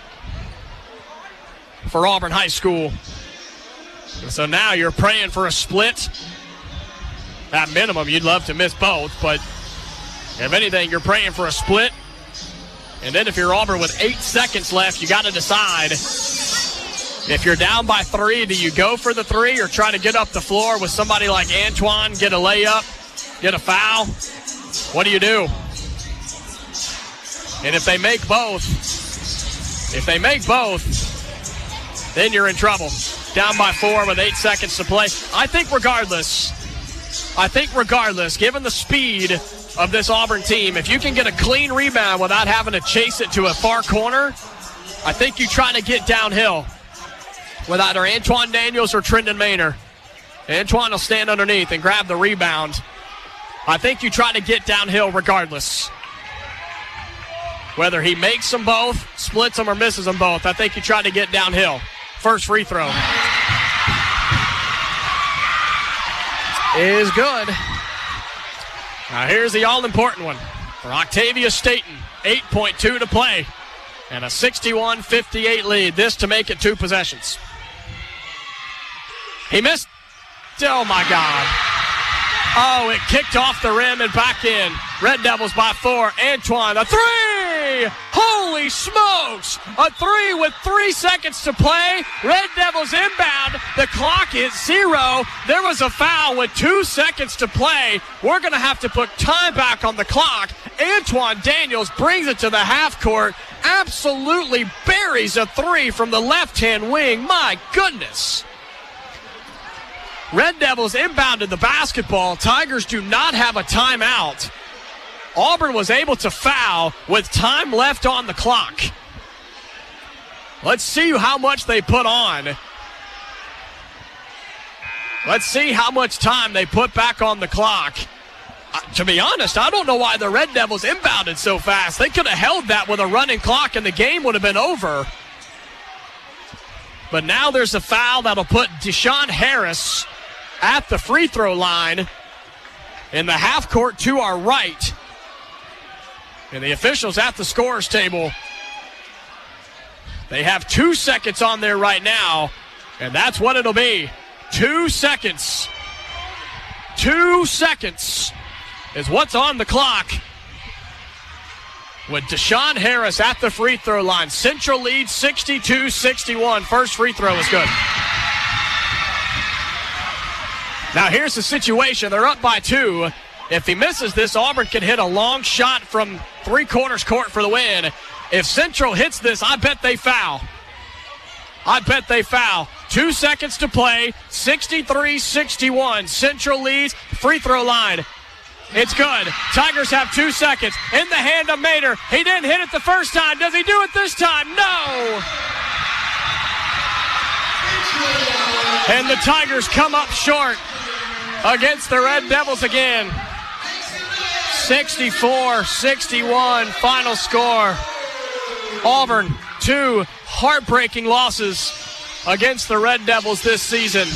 for Auburn High School. So now you're praying for a split. At minimum, you'd love to miss both, but if anything, you're praying for a split. And then if you're Auburn with eight seconds left, you got to decide. If you're down by three, do you go for the three or try to get up the floor with somebody like Antoine, get a layup, get a foul? What do you do? And if they make both, if they make both, then you're in trouble. Down by four with eight seconds to play. I think regardless, I think regardless, given the speed of this Auburn team, if you can get a clean rebound without having to chase it to a far corner, I think you try to get downhill with either Antoine Daniels or Trenton Maynor. Antoine will stand underneath and grab the rebound. I think you try to get downhill regardless. Whether he makes them both, splits them, or misses them both, I think you try to get downhill. First free throw is good. Now here's the all-important one for Octavius Staten. eight point two to play and a sixty-one fifty-eight lead. This to make it two possessions. He missed. Oh, my God. Oh, it kicked off the rim and back in. Red Devils by four. Antoine, a three! Holy smokes! A three with three seconds to play. Red Devils inbound. The clock is zero. There was a foul with two seconds to play. We're going to have to put time back on the clock. Antoine Daniels brings it to the half court. Absolutely buries a three from the left-hand wing. My goodness. Red Devils inbounded the basketball. Tigers do not have a timeout. Auburn was able to foul with time left on the clock. Let's see how much they put on. Let's see how much time they put back on the clock. Uh, to be honest, I don't know why the Red Devils inbounded so fast. They could have held that with a running clock and the game would have been over. But now there's a foul that'll put Deshaun Harris at the free throw line in the half court to our right. And the officials at the scorer's table, they have two seconds on there right now, and that's what it'll be. Two seconds. Two seconds is what's on the clock with Deshaun Harris at the free throw line. Central leads sixty-two sixty-one. First free throw is good. Now here's the situation. They're up by two. If he misses this, Auburn can hit a long shot from three-quarters court for the win. If Central hits this, I bet they foul. I bet they foul. Two seconds to play. sixty-three sixty-one. Central leads. Free throw line. It's good. Tigers have two seconds. In the hand of Maynard. He didn't hit it the first time. Does he do it this time? No! And the Tigers come up short against the Red Devils again. sixty-four sixty-one final score. Auburn, two heartbreaking losses against the Red Devils this season.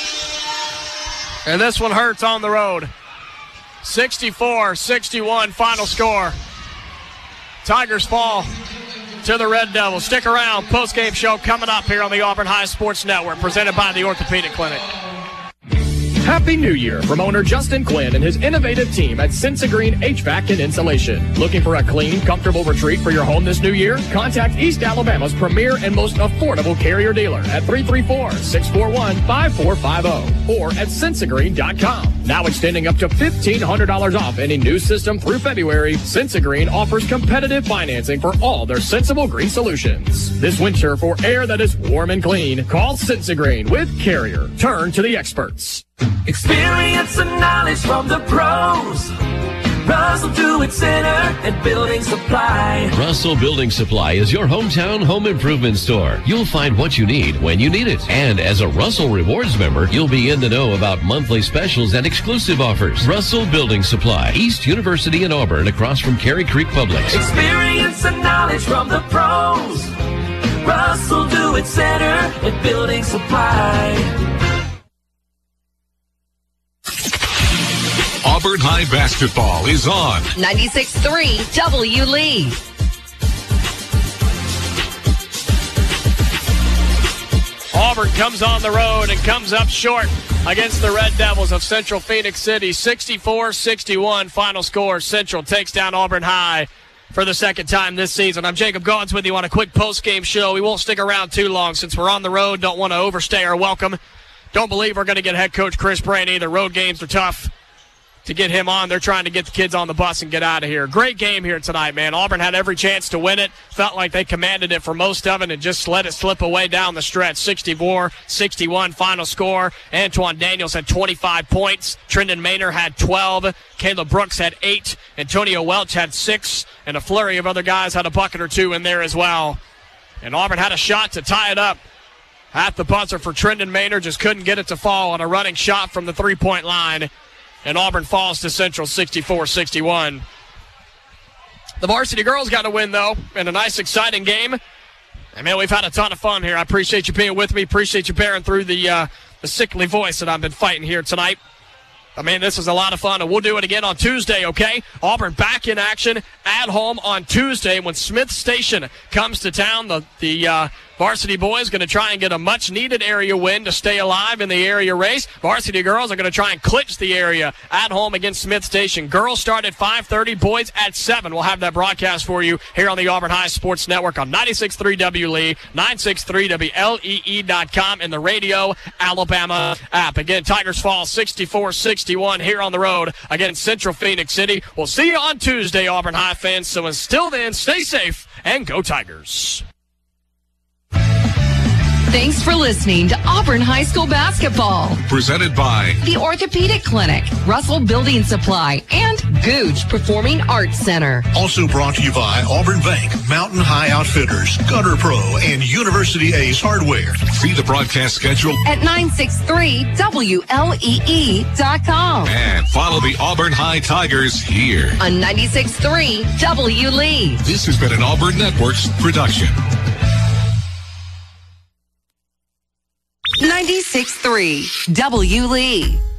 And this one hurts on the road. sixty-four sixty-one final score. Tigers fall to the Red Devils. Stick around. Post-game show coming up here on the Auburn High Sports Network, presented by the Orthopedic Clinic. Happy New Year from owner Justin Quinn and his innovative team at Sensagreen H V A C and Insulation. Looking for a clean, comfortable retreat for your home this new year? Contact East Alabama's premier and most affordable Carrier dealer at three three four, six four one, five four five zero or at sensagreen dot com. Now extending up to fifteen hundred dollars off any new system through February, Sensagreen offers competitive financing for all their sensible green solutions. This winter, for air that is warm and clean, call Sensagreen with Carrier. Turn to the experts. Experience and knowledge from the pros. Russell Do-It Center and Building Supply. Russell Building Supply is your hometown home improvement store. You'll find what you need when you need it. And as a Russell Rewards member, you'll be in the know about monthly specials and exclusive offers. Russell Building Supply, East University in Auburn, across from Cary Creek Publix. Experience and knowledge from the pros. Russell Do-It Center and Building Supply. Auburn High basketball is on. ninety-six three W Lee. Auburn comes on the road and comes up short against the Red Devils of Central Phoenix City. sixty-four sixty-one final score. Central takes down Auburn High for the second time this season. I'm Jacob Gaudens with you on a quick post-game show. We won't stick around too long since we're on the road. Don't want to overstay our welcome. Don't believe we're going to get head coach Chris Brain either. Road games are tough to get him on. They're trying to get the kids on the bus and get out of here. Great game here tonight, man. Auburn had every chance to win it. Felt like they commanded it for most of it and just let it slip away down the stretch. sixty-four sixty-one final score. Antoine Daniels had twenty-five points. Trendon Maynard had twelve. Caleb Brooks had eight. Antonio Welch had six. And a flurry of other guys had a bucket or two in there as well. And Auburn had a shot to tie it up at the buzzer for Trendon Maynard. Just couldn't get it to fall on a running shot from the three-point line. And Auburn falls to Central sixty-four sixty-one. The varsity girls got a win, though, in a nice, exciting game. And, man, we've had a ton of fun here. I appreciate you being with me. Appreciate you bearing through the, uh, the sickly voice that I've been fighting here tonight. I mean, this is a lot of fun, and we'll do it again on Tuesday, okay? Auburn back in action at home on Tuesday when Smith Station comes to town. The, the uh, varsity boys going to try and get a much-needed area win to stay alive in the area race. Varsity girls are going to try and clinch the area at home against Smith Station. Girls start at five thirty, boys at seven. We'll have that broadcast for you here on the Auburn High Sports Network on ninety-six point three W Lee, nine sixty-three W L E E dot com, and the Radio Alabama app. Again, Tigers fall sixty-four sixty-one here on the road against Central Phoenix City. We'll see you on Tuesday, Auburn High fans. So until then, stay safe and go Tigers. Thanks for listening to Auburn High School basketball. Presented by the Orthopedic Clinic, Russell Building Supply, and Gooch Performing Arts Center. Also brought to you by Auburn Bank, Mountain High Outfitters, Gutter Pro, and University Ace Hardware. See the broadcast schedule at nine sixty-three W L E E dot com. And follow the Auburn High Tigers here on ninety-six point three W Lee. This has been an Auburn Networks production. ninety-six point three W Lee.